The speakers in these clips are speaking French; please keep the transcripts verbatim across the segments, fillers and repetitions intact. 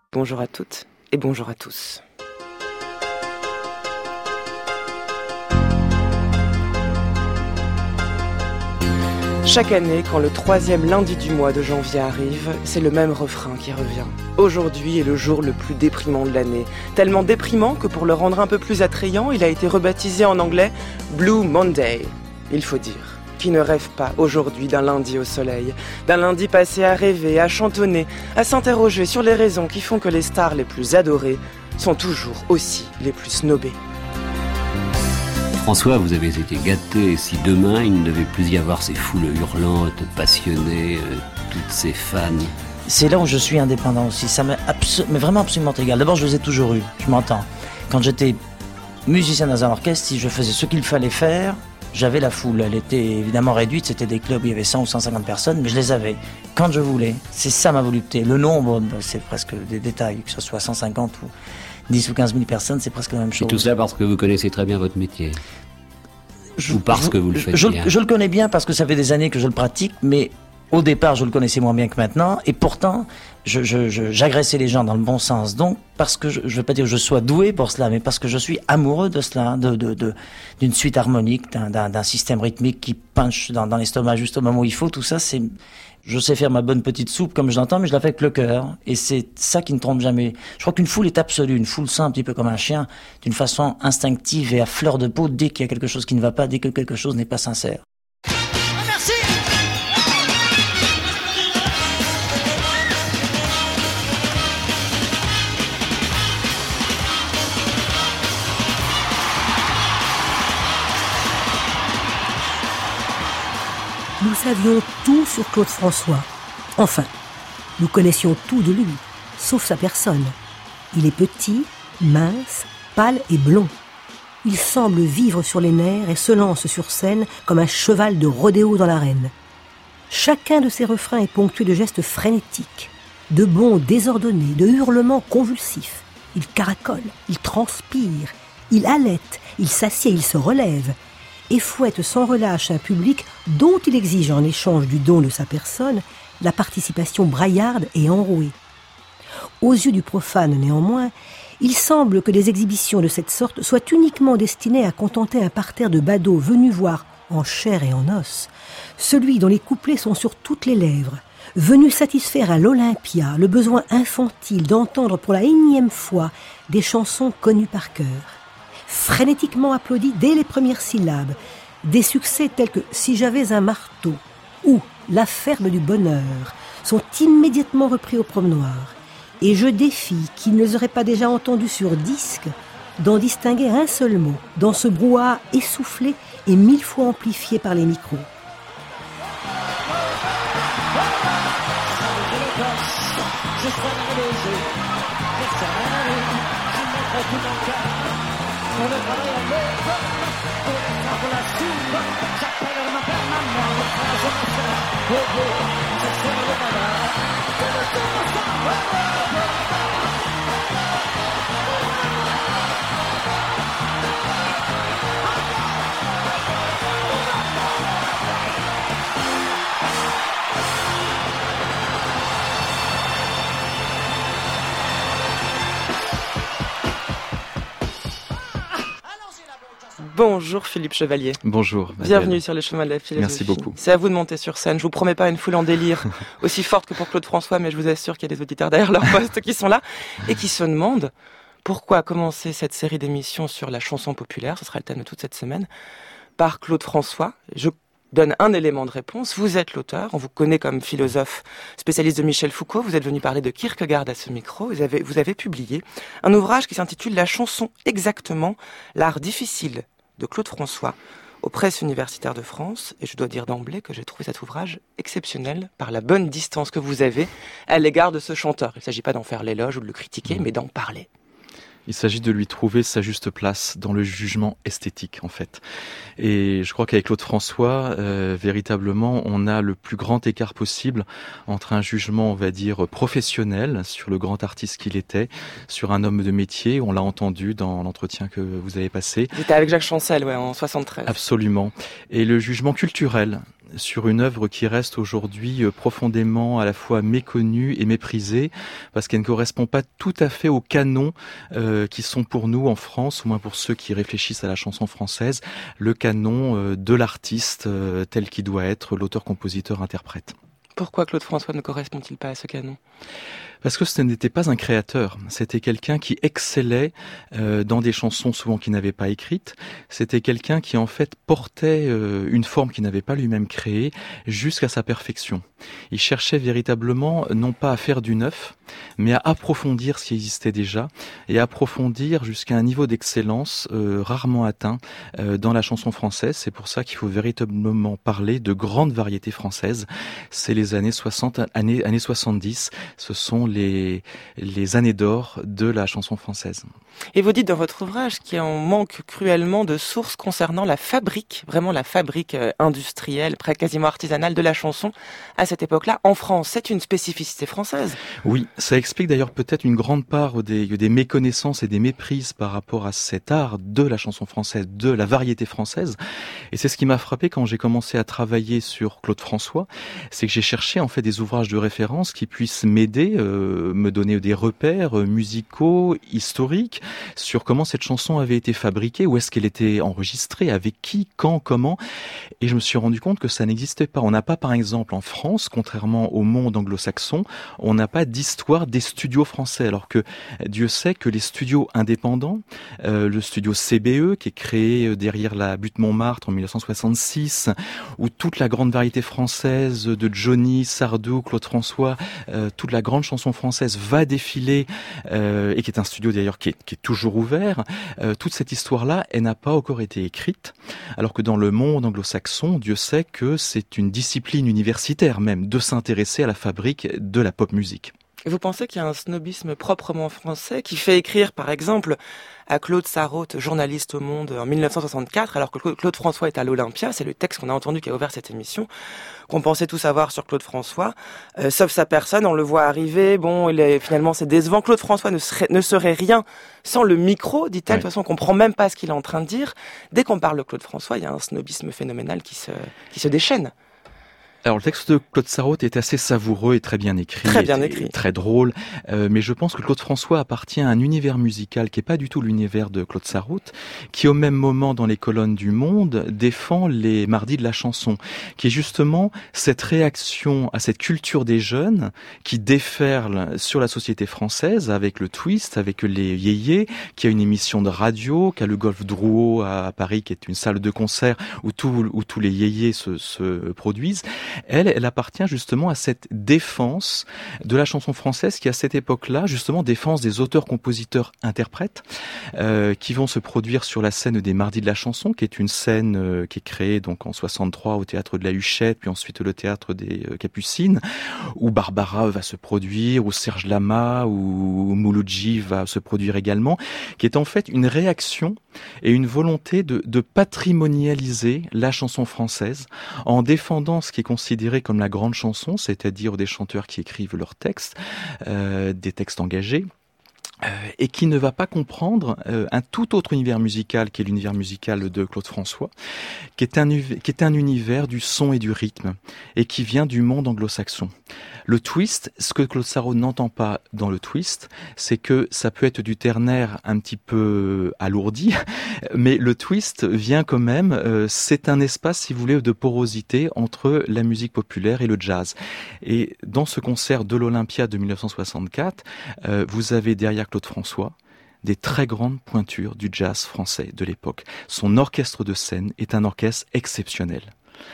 Bonjour à toutes et bonjour à tous. Chaque année, quand le troisième lundi du mois de janvier arrive, c'est le même refrain qui revient. Aujourd'hui est le jour le plus déprimant de l'année. Tellement déprimant que pour le rendre un peu plus attrayant, il a été rebaptisé en anglais Blue Monday. Il faut dire, qui ne rêve pas aujourd'hui d'un lundi au soleil, d'un lundi passé à rêver, à chantonner, à s'interroger sur les raisons qui font que les stars les plus adorées sont toujours aussi les plus snobées. François, vous avez été gâté. Si demain, il ne devait plus y avoir ces foules hurlantes, passionnées, euh, toutes ces fans. C'est là où je suis indépendant aussi. Ça m'est abso- mais vraiment absolument égal. D'abord, je les ai toujours eus. Je m'entends. Quand j'étais musicien dans un orchestre, si je faisais ce qu'il fallait faire, j'avais la foule. Elle était évidemment réduite. C'était des clubs où il y avait cent ou cent cinquante personnes, mais je les avais. Quand je voulais. C'est ça ma volonté. Le nombre, c'est presque des détails. Que ce soit cent cinquante ou dix ou quinze mille personnes, c'est presque la même chose. Et tout ça parce que vous connaissez très bien votre métier. Je, ou parce je, que vous le faites je, bien. Je, je le connais bien parce que ça fait des années que je le pratique, mais au départ, je le connaissais moins bien que maintenant. Et pourtant, je, je, je, j'agressais les gens dans le bon sens. Donc, parce que je ne veux pas dire que je sois doué pour cela, mais parce que je suis amoureux de cela, de, de, de, d'une suite harmonique, d'un, d'un, d'un système rythmique qui punch dans, dans l'estomac juste au moment où il faut. Tout ça, c'est... Je sais faire ma bonne petite soupe comme je l'entends, mais je la fais avec le cœur. Et c'est ça qui ne trompe jamais. Je crois qu'une foule est absolue. Une foule sent un petit peu comme un chien, d'une façon instinctive et à fleur de peau, dès qu'il y a quelque chose qui ne va pas, dès que quelque chose n'est pas sincère. Merci. Nous savions tout sur Claude François. Enfin, nous connaissions tout de lui, sauf sa personne. Il est petit, mince, pâle et blond. Il semble vivre sur les nerfs et se lance sur scène comme un cheval de rodéo dans l'arène. Chacun de ses refrains est ponctué de gestes frénétiques, de bonds désordonnés, de hurlements convulsifs. Il caracole, il transpire, il halète, il s'assied, il se relève et fouette sans relâche un public dont il exige en échange du don de sa personne la participation braillarde et enrouée. Aux yeux du profane, néanmoins, il semble que des exhibitions de cette sorte soient uniquement destinées à contenter un parterre de badauds venus voir, en chair et en os, celui dont les couplets sont sur toutes les lèvres, venus satisfaire à l'Olympia le besoin infantile d'entendre pour la énième fois des chansons connues par cœur. Frénétiquement applaudis dès les premières syllabes, des succès tels que « Si j'avais un marteau » ou « La ferme du bonheur » sont immédiatement repris au promenoir. Et je défie qui ne les aurait pas déjà entendus sur disque d'en distinguer un seul mot dans ce brouhaha essoufflé et mille fois amplifié par les micros. Bonjour Philippe Chevalier. Bonjour. Bienvenue Madeleine. sur les chemins de la philosophie. Merci beaucoup. C'est à vous de monter sur scène. Je vous promets pas une foule en délire aussi forte que pour Claude François, mais je vous assure qu'il y a des auditeurs derrière leur poste qui sont là et qui se demandent pourquoi commencer cette série d'émissions sur la chanson populaire, ce sera le thème de toute cette semaine, par Claude François. Je donne un élément de réponse. Vous êtes l'auteur, on vous connaît comme philosophe spécialiste de Michel Foucault, vous êtes venu parler de Kierkegaard à ce micro, vous avez, vous avez publié un ouvrage qui s'intitule « La chanson exactement, l'art difficile » de Claude François aux presses universitaires de France, et je dois dire d'emblée que j'ai trouvé cet ouvrage exceptionnel par la bonne distance que vous avez à l'égard de ce chanteur. Il ne s'agit pas d'en faire l'éloge ou de le critiquer, mais d'en parler. Il s'agit de lui trouver sa juste place dans le jugement esthétique, en fait. Et je crois qu'avec Claude François, euh, véritablement, on a le plus grand écart possible entre un jugement, on va dire, professionnel sur le grand artiste qu'il était, sur un homme de métier, on l'a entendu dans l'entretien que vous avez passé. C'était avec Jacques Chancel, ouais, en soixante-treize. Absolument. Et le jugement culturel. sur une œuvre qui reste aujourd'hui profondément à la fois méconnue et méprisée, parce qu'elle ne correspond pas tout à fait aux canons euh, qui sont pour nous en France, au moins pour ceux qui réfléchissent à la chanson française, le canon euh, de l'artiste euh, tel qu'il doit être, l'auteur, compositeur, interprète. Pourquoi Claude François ne correspond-il pas à ce canon ? Parce que ce n'était pas un créateur, c'était quelqu'un qui excellait euh, dans des chansons souvent qu'il n'avait pas écrites. C'était quelqu'un qui en fait portait euh, une forme qu'il n'avait pas lui-même créée jusqu'à sa perfection. Il cherchait véritablement non pas à faire du neuf, mais à approfondir ce qui existait déjà et à approfondir jusqu'à un niveau d'excellence euh, rarement atteint euh, dans la chanson française. C'est pour ça qu'il faut véritablement parler de grande variété française. C'est les années soixante, années, années soixante-dix. Ce sont les, les années d'or de la chanson française. Et vous dites dans votre ouvrage qu'il en manque cruellement de sources concernant la fabrique, vraiment la fabrique industrielle, presque quasiment artisanale de la chanson à cette époque-là en France. C'est une spécificité française. Oui, ça explique d'ailleurs peut-être une grande part des, des méconnaissances et des méprises par rapport à cet art de la chanson française, de la variété française. Et c'est ce qui m'a frappé quand j'ai commencé à travailler sur Claude François, c'est que j'ai cherché en fait des ouvrages de référence qui puissent m'aider, euh, me donner des repères euh, musicaux, historiques, sur comment cette chanson avait été fabriquée, où est-ce qu'elle était enregistrée, avec qui, quand, comment. Et je me suis rendu compte que ça n'existait pas. On n'a pas, par exemple, en France, contrairement au monde anglo-saxon, on n'a pas d'histoire des studios français, alors que Dieu sait que les studios indépendants, euh, le studio C B E, qui est créé derrière la butte Montmartre en dix-neuf cent soixante-six, où toute la grande variété française de Johnny, Sardou, Claude François, euh, toute la grande chanson française va défiler, euh, et qui est un studio d'ailleurs qui est, qui est toujours ouvert, euh, toute cette histoire-là, elle n'a pas encore été écrite, alors que dans le monde anglo-saxon, Dieu sait que c'est une discipline universitaire même de s'intéresser à la fabrique de la pop musique. Vous pensez qu'il y a un snobisme proprement français qui fait écrire, par exemple, à Claude Sarraute, journaliste au Monde, en dix-neuf cent soixante-quatre, alors que Claude François est à l'Olympia, c'est le texte qu'on a entendu qui a ouvert cette émission, qu'on pensait tout savoir sur Claude François, euh, sauf sa personne, on le voit arriver, bon, il est, finalement c'est décevant, Claude François ne serait, ne serait rien sans le micro, dit-elle, ouais. De toute façon on comprend même pas ce qu'il est en train de dire. Dès qu'on parle de Claude François, il y a un snobisme phénoménal qui se, qui se déchaîne. Alors le texte de Claude Sarraute est assez savoureux et très bien écrit, très bien écrit, très drôle. Euh, mais je pense que Claude François appartient à un univers musical qui est pas du tout l'univers de Claude Sarraute, qui au même moment dans les colonnes du Monde défend les mardis de la chanson, qui est justement cette réaction à cette culture des jeunes qui déferle sur la société française avec le twist, avec les yéyés, qui a une émission de radio, qui a le Golf Drouot à Paris, qui est une salle de concert où, tout, où tous les yéyés se, se produisent. Elle, elle appartient justement à cette défense de la chanson française qui, à cette époque-là, justement, défense des auteurs, compositeurs, interprètes euh, qui vont se produire sur la scène des Mardis de la chanson, qui est une scène euh, qui est créée donc en soixante-trois au théâtre de la Huchette, puis ensuite le théâtre des euh, Capucines, où Barbara va se produire, où Serge Lama, où Mouloudji va se produire également, qui est en fait une réaction et une volonté de, de patrimonialiser la chanson française en défendant ce qui est considéré comme la grande chanson, c'est-à-dire des chanteurs qui écrivent leurs textes, euh, des textes engagés, euh, et qui ne va pas comprendre euh, un tout autre univers musical qui est l'univers musical de Claude François, qui est un, qui est un univers du son et du rythme, et qui vient du monde anglo-saxon. Le twist, ce que Claude Sarraute n'entend pas dans le twist, c'est que ça peut être du ternaire un petit peu alourdi, mais le twist vient quand même, euh, c'est un espace, si vous voulez, de porosité entre la musique populaire et le jazz. Et dans ce concert de l'Olympia de dix-neuf cent soixante-quatre, euh, vous avez derrière Claude François des très grandes pointures du jazz français de l'époque. Son orchestre de scène est un orchestre exceptionnel.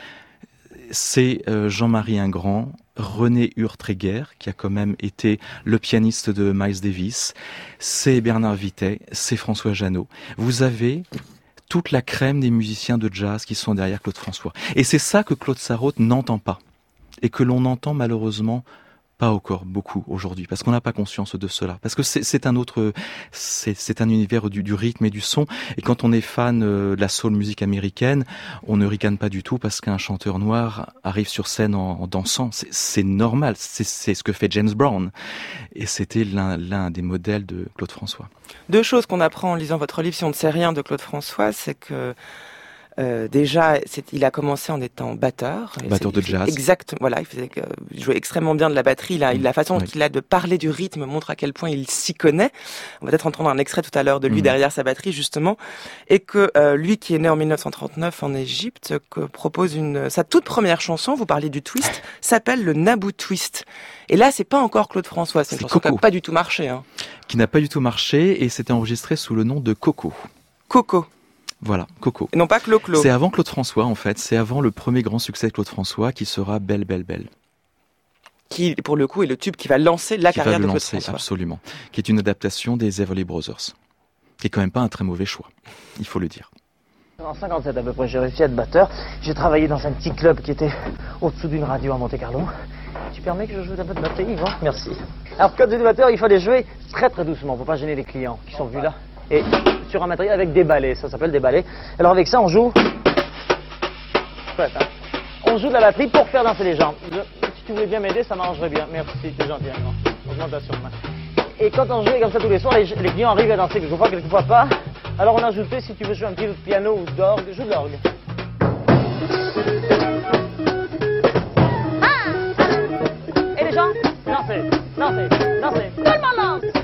C'est euh, Jean-Marie Ingrand, René Hurtreger, qui a quand même été le pianiste de Miles Davis, c'est Bernard Vitet, c'est François Jeannot. Vous avez toute la crème des musiciens de jazz qui sont derrière Claude François. Et c'est ça que Claude Sarraute n'entend pas, et que l'on entend malheureusement pas encore beaucoup aujourd'hui, parce qu'on n'a pas conscience de cela, parce que c'est, c'est un autre, c'est, c'est un univers du, du rythme et du son, et quand on est fan de la soul musique américaine, on ne ricane pas du tout parce qu'un chanteur noir arrive sur scène en, en dansant, c'est, c'est normal, c'est, c'est ce que fait James Brown, et c'était l'un, l'un des modèles de Claude François. Deux choses qu'on apprend en lisant votre livre, si on ne sait rien de Claude François, c'est que Euh, déjà, c'est, il a commencé en étant batteur. Batteur de jazz. Exact. Voilà, il faisait euh, il jouait extrêmement bien de la batterie. Là, mmh. la façon oui. qu'il a de parler du rythme montre à quel point il s'y connaît. On va peut-être entendre un extrait tout à l'heure de lui mmh. derrière sa batterie justement, et que euh, lui qui est né en dix-neuf cent trente-neuf en Égypte, que propose une sa toute première chanson. Vous parliez du twist, s'appelle le Naboo Twist. Et là, c'est pas encore Claude François. C'est, c'est une chanson Coco. Qui n'a pas du tout marché. Hein. Qui n'a pas du tout marché et c'était enregistré sous le nom de Coco. Coco. Voilà, Coco. Et non pas Clo-Clo. C'est avant Claude François, en fait. C'est avant le premier grand succès de Claude François, qui sera Belle, Belle, Belle. Qui, pour le coup, est le tube qui va lancer la qui carrière va le de Claude lancer, François. Absolument. Qui est une adaptation des Everly Brothers. Qui est quand même pas un très mauvais choix, il faut le dire. En cinquante-sept à peu près, j'ai réussi à être batteur. J'ai travaillé dans un petit club qui était au-dessous d'une radio à Monte-Carlo. Tu permets que je joue un peu de batterie, Yvan ? Merci. Alors, quand j'étais batteur, il fallait jouer très très doucement pour pas gêner les clients qui sont vus là. Et sur un matériel avec des balais, ça s'appelle des balais. Alors avec ça, on joue... Chouette, hein ? On joue de la batterie pour faire danser les gens. Je... Si tu voulais bien m'aider, ça m'arrangerait bien. Merci, t'es gentil. Hein, augmentation de main. Et quand on jouait comme ça tous les soirs, les, les clients arrivent à danser quelquefois, quelquefois pas. Alors on ajoutait, si tu veux jouer un petit peu de piano ou d'orgue, joue de l'orgue. Ah, et les gens, dansez, dansez, dansez. Tout le monde danse.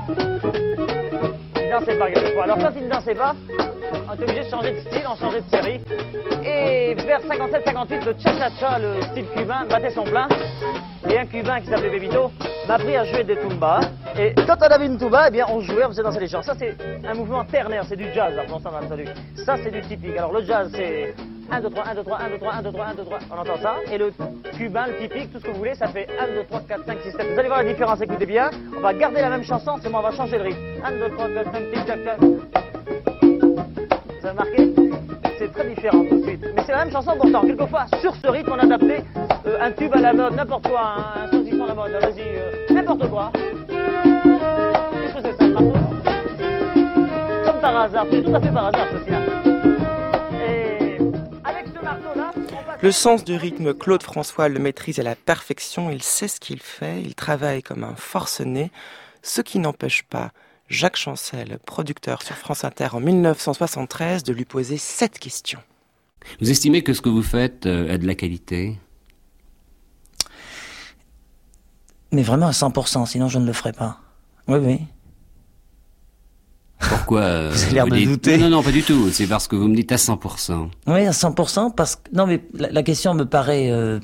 Ils dansaient pas quelquefois. Alors quand ils ne dansaient pas, on était obligé de changer de style, on changeait de série. Et vers cinquante-sept cinquante-huit, le cha-cha-cha, le style cubain, battait son plein. Et un cubain qui s'appelait Bebito m'a appris à jouer des tumbas. Et quand on avait une tuba, eh bien on jouait, on faisait danser les gens. Ça c'est un mouvement ternaire, c'est du jazz, alors, on a entendu. Ça c'est du typique. Alors le jazz c'est un, deux, trois, un, deux, trois, un, deux, trois, un, deux, trois, un, deux, trois, on entend ça. Et le cubain, le typique, tout ce que vous voulez, ça fait un, deux, trois, quatre, cinq, six, sept. Vous allez voir la différence, écoutez bien. On va garder la même chanson, seulement on va changer le rythme. un, deux, trois, quatre, cinq, tic, tac, tac. Vous avez marqué ? C'est très différent tout de suite. Mais c'est la même chanson pourtant. Quelquefois, sur ce rythme, on a adapté euh, un tube à la mode, n'importe quoi, un, un saucisson à la mode, vas-y, euh, n'importe quoi. Qu'est-ce que c'est ça, le marteau ? Comme par hasard, c'est tout à fait par hasard, ceci là. Et avec ce marteau-là... Passe... Le sens du rythme, Claude François le maîtrise à la perfection, il sait ce qu'il fait, il travaille comme un forcené, ce qui n'empêche pas Jacques Chancel, producteur sur France Inter en dix-neuf cent soixante-treize, de lui poser cette question. Vous estimez que ce que vous faites euh, a de la qualité ? Mais vraiment à cent pour cent, sinon je ne le ferai pas. Oui, oui. Pourquoi euh, Vous avez l'air de dites... douter. Non, non, non, pas du tout. C'est parce que vous me dites à cent pour cent. Oui, à cent pour cent, parce que... Non, mais la, la question me paraît... Euh...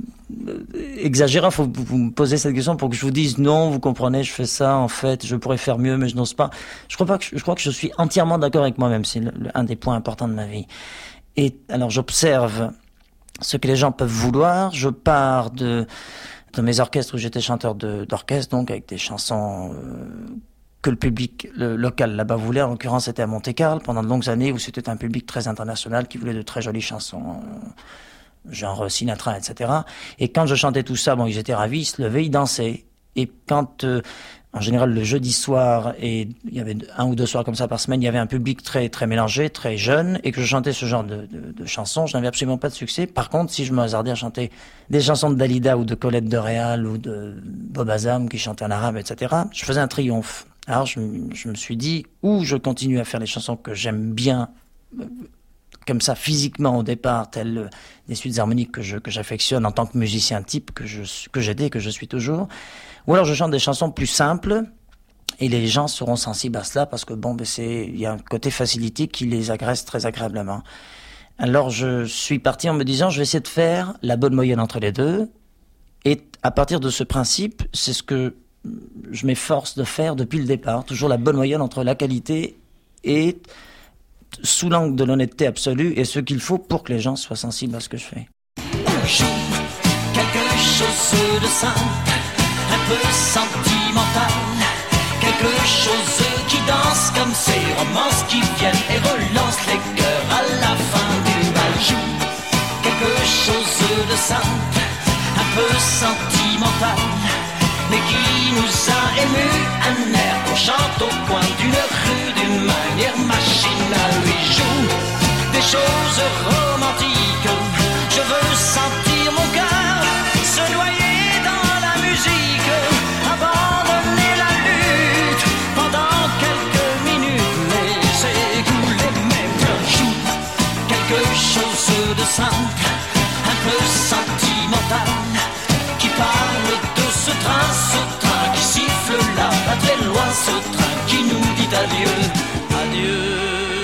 exagérant, faut vous me poser cette question pour que je vous dise non, vous comprenez, je fais ça, en fait, je pourrais faire mieux, mais je n'ose pas. Je crois pas que je, je crois que je suis entièrement d'accord avec moi-même, c'est le, le, un des points importants de ma vie. Et alors j'observe ce que les gens peuvent vouloir, je pars de de mes orchestres où j'étais chanteur de, d'orchestre, donc avec des chansons euh, que le public le local là-bas voulait. En l'occurrence, c'était à Monte-Carlo pendant de longues années où c'était un public très international qui voulait de très jolies chansons. Euh, genre Sinatra, et cetera. Et quand je chantais tout ça, bon, ils étaient ravis, ils se levaient, ils dansaient. Et quand, euh, en général, le jeudi soir, et il y avait un ou deux soirs comme ça par semaine, il y avait un public très très mélangé, très jeune, et que je chantais ce genre de, de, de chansons, je n'avais absolument pas de succès. Par contre, si je me hasardais à chanter des chansons de Dalida ou de Colette de Réal ou de Bob Azam qui chantait en arabe, et cetera, je faisais un triomphe. Alors je, je me suis dit, ou je continue à faire les chansons que j'aime bien, comme ça physiquement au départ, telles euh, des suites harmoniques que je que j'affectionne en tant que musicien type que je que j'étais et que je suis toujours, ou alors je chante des chansons plus simples et les gens seront sensibles à cela parce que bon ben c'est il y a un côté facilité qui les agresse très agréablement. Alors je suis parti en me disant je vais essayer de faire la bonne moyenne entre les deux, et à partir de ce principe, c'est ce que je m'efforce de faire depuis le départ, toujours la bonne moyenne entre la qualité et sous l'angle de l'honnêteté absolue et ce qu'il faut pour que les gens soient sensibles à ce que je fais. On joue quelque chose de simple, un peu sentimental, quelque chose qui danse comme ces romances qui viennent et relancent les cœurs à la fin du bal. Joue quelque chose de simple, un peu sentimental, mais qui nous a émus, un air qu'on chante au coin d'une rue d'une manière machinale. Oui, joue des choses romantiques, je veux sentir mon cœur se noyer dans la musique, abandonner la lutte pendant quelques minutes, laisser couler mes pleurs. Joue quelque simple, un peu sentimental, qui parle de ce train, ce train qui siffle là, pas très loin, ce train qui nous dit adieu, adieu.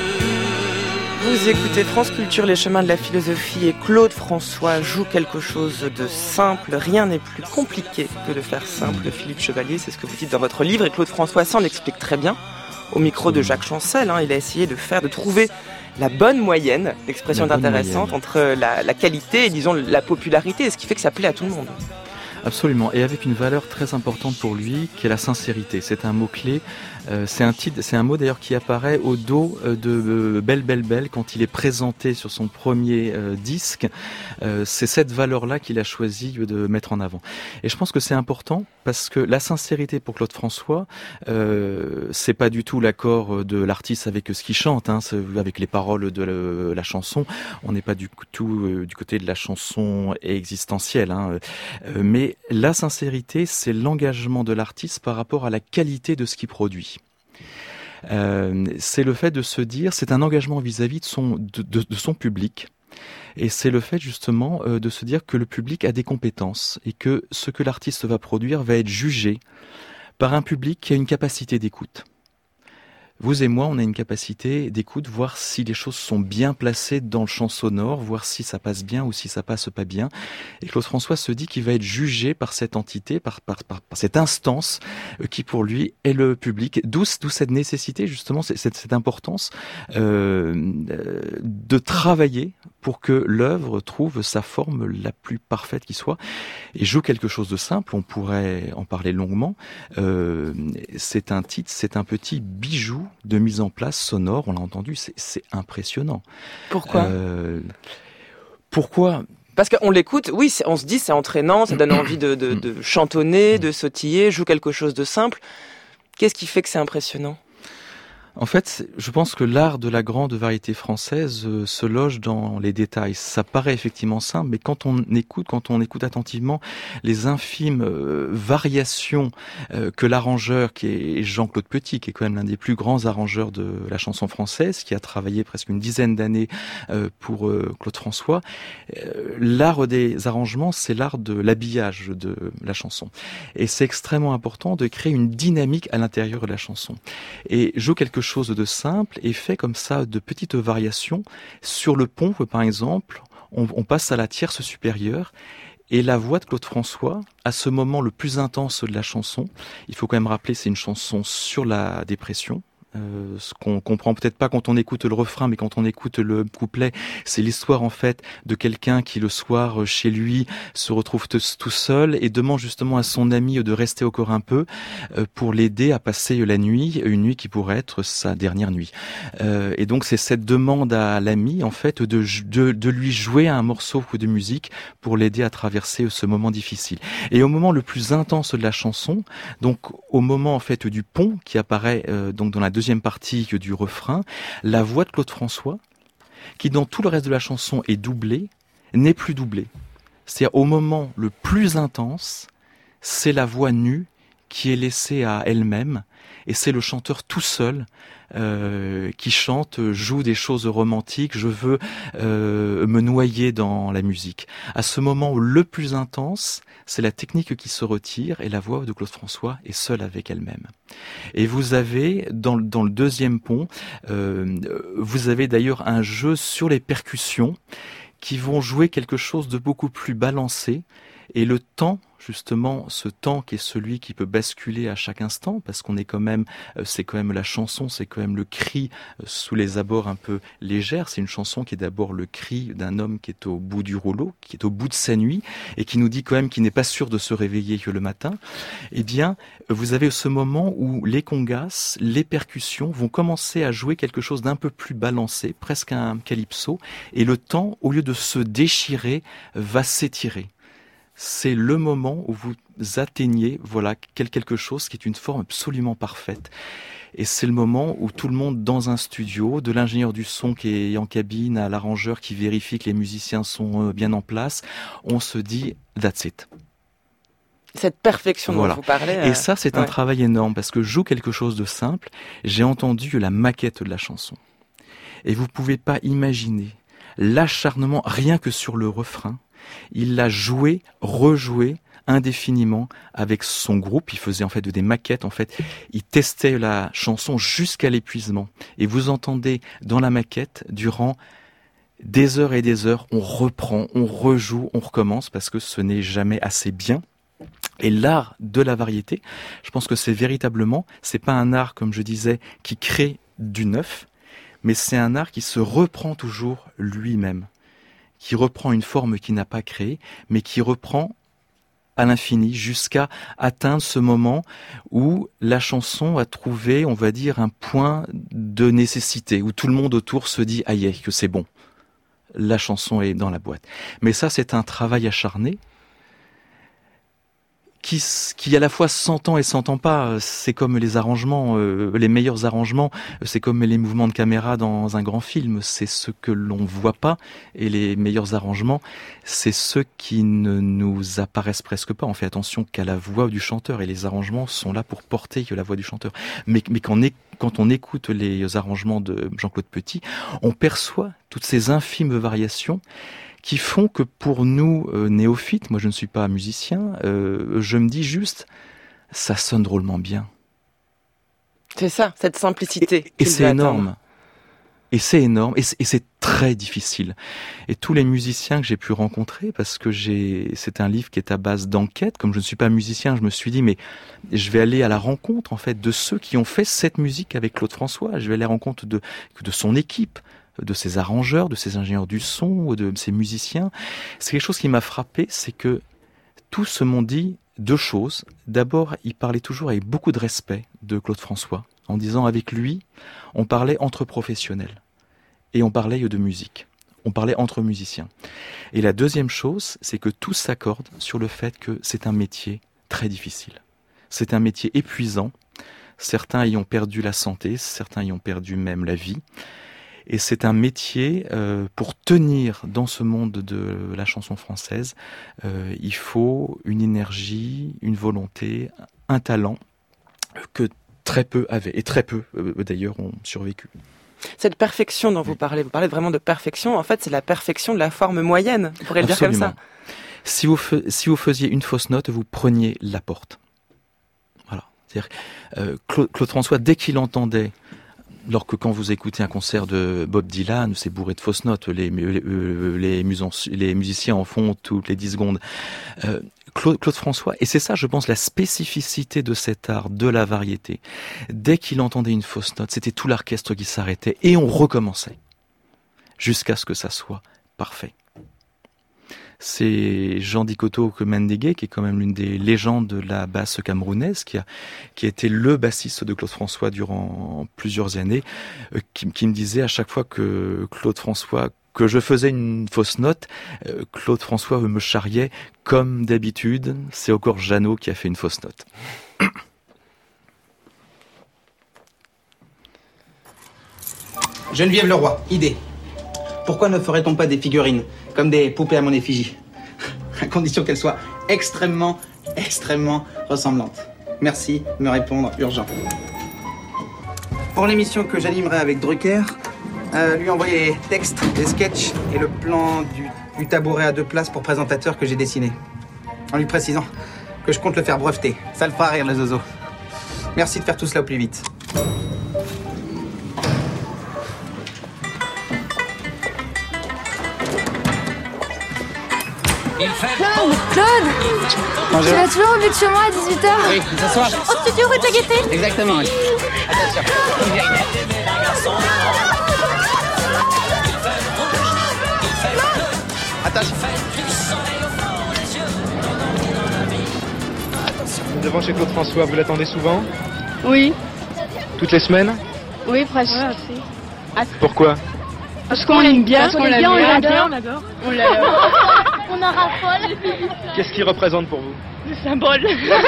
Vous écoutez France Culture, les chemins de la philosophie, et Claude François joue quelque chose de simple. Rien n'est plus compliqué que de faire simple, Philippe Chevalier, c'est ce que vous dites dans votre livre, et Claude François s'en explique très bien. Au micro de Jacques Chancel, hein, il a essayé de faire, de trouver la bonne moyenne, l'expression est intéressante, entre la, la qualité et disons la popularité, ce qui fait que ça plaît à tout le monde. Absolument, et avec une valeur très importante pour lui, qui est la sincérité. C'est un mot-clé, euh, c'est un titre, c'est un mot d'ailleurs qui apparaît au dos de euh, Belle Belle Belle quand il est présenté sur son premier euh, disque. Euh, c'est cette valeur-là qu'il a choisi de mettre en avant. Et je pense que c'est important parce que la sincérité pour Claude François, euh, c'est pas du tout l'accord de l'artiste avec ce qu'il chante, hein, avec les paroles de la, la chanson. On n'est pas du tout euh, du côté de la chanson existentielle, hein, euh, mais la sincérité, c'est l'engagement de l'artiste par rapport à la qualité de ce qu'il produit. Euh, c'est le fait de se dire, c'est un engagement vis-à-vis de son, de, de, de son public. Et c'est le fait justement euh, de se dire que le public a des compétences et que ce que l'artiste va produire va être jugé par un public qui a une capacité d'écoute. Vous et moi, on a une capacité d'écoute, voir si les choses sont bien placées dans le champ sonore, voir si ça passe bien ou si ça passe pas bien. Et Claude François se dit qu'il va être jugé par cette entité, par, par, par, par cette instance euh, qui pour lui est le public. D'où, d'où cette nécessité, justement, cette, cette importance euh, de travailler pour que l'œuvre trouve sa forme la plus parfaite qui soit. Et joue quelque chose de simple, on pourrait en parler longuement. Euh, c'est un titre, c'est un petit bijou de mise en place sonore, on l'a entendu, c'est, c'est impressionnant. Pourquoi euh, Pourquoi Parce qu'on l'écoute, oui, on se dit c'est entraînant, ça donne envie de, de, de chantonner, de sautiller, joue quelque chose de simple. Qu'est-ce qui fait que c'est impressionnant ? En fait, je pense que l'art de la grande variété française euh, se loge dans les détails. Ça paraît effectivement simple, mais quand on écoute, quand on écoute attentivement les infimes euh, variations euh, que l'arrangeur, qui est Jean-Claude Petit, qui est quand même l'un des plus grands arrangeurs de la chanson française, qui a travaillé presque une dizaine d'années euh, pour euh, Claude François, euh, l'art des arrangements, c'est l'art de l'habillage de la chanson. Et c'est extrêmement important de créer une dynamique à l'intérieur de la chanson. Et joue quelque chose chose de simple et fait comme ça de petites variations. Sur le pont, par exemple, on, on passe à la tierce supérieure et la voix de Claude François, à ce moment le plus intense de la chanson, il faut quand même rappeler, c'est une chanson sur la dépression. Euh, ce qu'on comprend peut-être pas quand on écoute le refrain, mais quand on écoute le couplet, c'est l'histoire en fait de quelqu'un qui le soir chez lui se retrouve t- tout seul et demande justement à son ami de rester encore un peu euh, pour l'aider à passer la nuit, une nuit qui pourrait être sa dernière nuit. Euh, et donc c'est cette demande à l'ami en fait de, de, de lui jouer un morceau de musique pour l'aider à traverser ce moment difficile. Et au moment le plus intense de la chanson, donc au moment en fait du pont qui apparaît euh, donc dans la deuxième partie du refrain, la voix de Claude François, qui dans tout le reste de la chanson est doublée, n'est plus doublée. C'est-à-dire au moment le plus intense, c'est la voix nue qui est laissée à elle-même, et c'est le chanteur tout seul euh, qui chante, joue des choses romantiques, je veux euh, me noyer dans la musique. À ce moment le plus intense, c'est la technique qui se retire et la voix de Claude François est seule avec elle-même. Et vous avez, dans, dans le deuxième pont, euh, vous avez d'ailleurs un jeu sur les percussions qui vont jouer quelque chose de beaucoup plus balancé. Et le temps, justement, ce temps qui est celui qui peut basculer à chaque instant, parce qu'on est quand même, c'est quand même la chanson, c'est quand même le cri sous les abords un peu légers. C'est une chanson qui est d'abord le cri d'un homme qui est au bout du rouleau, qui est au bout de sa nuit, et qui nous dit quand même qu'il n'est pas sûr de se réveiller que le matin. Eh bien, vous avez ce moment où les congas, les percussions vont commencer à jouer quelque chose d'un peu plus balancé, presque un calypso, et le temps, au lieu de se déchirer, va s'étirer. C'est le moment où vous atteignez, voilà, quelque chose qui est une forme absolument parfaite. Et c'est le moment où tout le monde dans un studio, de l'ingénieur du son qui est en cabine à l'arrangeur qui vérifie que les musiciens sont bien en place, on se dit « that's it ». Cette perfection dont voilà. vous parlez. Et ça, c'est ouais. un travail énorme parce que je joue quelque chose de simple. J'ai entendu la maquette de la chanson. Et vous pouvez pas imaginer l'acharnement, rien que sur le refrain. Il l'a joué, rejoué indéfiniment avec son groupe. Il faisait en fait des maquettes. En fait, il testait la chanson jusqu'à l'épuisement. Et vous entendez dans la maquette, durant des heures et des heures, on reprend, on rejoue, on recommence parce que ce n'est jamais assez bien. Et l'art de la variété, je pense que c'est véritablement, c'est pas un art, comme je disais, qui crée du neuf, mais c'est un art qui se reprend toujours lui-même, qui reprend une forme qu'il n'a pas créée, mais qui reprend à l'infini jusqu'à atteindre ce moment où la chanson a trouvé, on va dire, un point de nécessité, où tout le monde autour se dit « aïe, que c'est bon, la chanson est dans la boîte ». Mais ça, c'est un travail acharné, Qui, qui à la fois s'entend et s'entend pas. C'est comme les arrangements, euh, les meilleurs arrangements, c'est comme les mouvements de caméra dans un grand film, c'est ce que l'on voit pas, et les meilleurs arrangements, c'est ceux qui ne nous apparaissent presque pas. On fait attention qu'à la voix du chanteur, et les arrangements sont là pour porter que la voix du chanteur. Mais, mais quand, on est, quand on écoute les arrangements de Jean-Claude Petit, on perçoit toutes ces infimes variations qui font que pour nous, euh, néophytes, moi je ne suis pas musicien, euh, je me dis juste, ça sonne drôlement bien. C'est ça, cette simplicité. Et, et c'est énorme. Et c'est énorme, et c'est, et c'est très difficile. Et tous les musiciens que j'ai pu rencontrer, parce que j'ai, c'est un livre qui est à base d'enquête, comme je ne suis pas musicien, je me suis dit, mais je vais aller à la rencontre, en fait, de ceux qui ont fait cette musique avec Claude François, je vais aller à la rencontre de, de son équipe, de ses arrangeurs, de ses ingénieurs du son, de ses musiciens. C'est quelque chose qui m'a frappé, c'est que tous m'ont dit deux choses. D'abord, ils parlaient toujours avec beaucoup de respect de Claude François, en disant avec lui, on parlait entre professionnels et on parlait de musique. On parlait entre musiciens. Et la deuxième chose, c'est que tous s'accordent sur le fait que c'est un métier très difficile. C'est un métier épuisant. Certains y ont perdu la santé, certains y ont perdu même la vie. Et c'est un métier, euh, pour tenir dans ce monde de la chanson française, euh, il faut une énergie, une volonté, un talent que très peu avaient, et très peu euh, d'ailleurs ont survécu. Cette perfection dont vous parlez, vous parlez vraiment de perfection, en fait c'est la perfection de la forme moyenne, on pourrait le Absolument. dire comme ça. Si vous, fe- si vous faisiez une fausse note, vous preniez la porte. Voilà. C'est-à-dire, euh, Claude, Claude François, dès qu'il entendait, alors que quand vous écoutez un concert de Bob Dylan, c'est bourré de fausses notes, les, les, les, muson, les musiciens en font toutes les dix secondes. Euh, Claude, Claude François, et c'est ça, je pense, la spécificité de cet art, de la variété. Dès qu'il entendait une fausse note, c'était tout l'orchestre qui s'arrêtait, et on recommençait, jusqu'à ce que ça soit parfait. C'est Jean Dikoto Mendegué, qui est quand même l'une des légendes de la basse camerounaise, qui a, qui a été le bassiste de Claude François durant plusieurs années, euh, qui, qui me disait à chaque fois que Claude François, que je faisais une fausse note, euh, Claude François me charriait, comme d'habitude, c'est encore Jeannot qui a fait une fausse note. Geneviève Leroy, idée. Pourquoi ne ferait-on pas des figurines, comme des poupées à mon effigie, à condition qu'elles soient extrêmement, extrêmement ressemblantes. Merci, me répondre urgent. Pour l'émission que j'animerai avec Drucker, euh, lui envoyer les textes, les sketchs et le plan du, du tabouret à deux places pour présentateur que j'ai dessiné. En lui précisant que je compte le faire breveter. Ça le fera rire, le zozo. Merci de faire tout cela au plus vite. Claude Claude Tu l'as toujours au but de chez moi à dix-huit heures? Oui, ce soir. Au studio rue de la Gaîté? Exactement, oui. Attention. Attention. Devant chez Claude François, vous l'attendez souvent? Oui. Toutes les semaines? Oui, presque. Ouais, Pourquoi? Parce qu'on l'aime bien, parce qu'on l'aime bien, on l'adore. On l'adore. On l'adore. On en raffole. Qu'est-ce qu'il représente pour vous? Le symbole.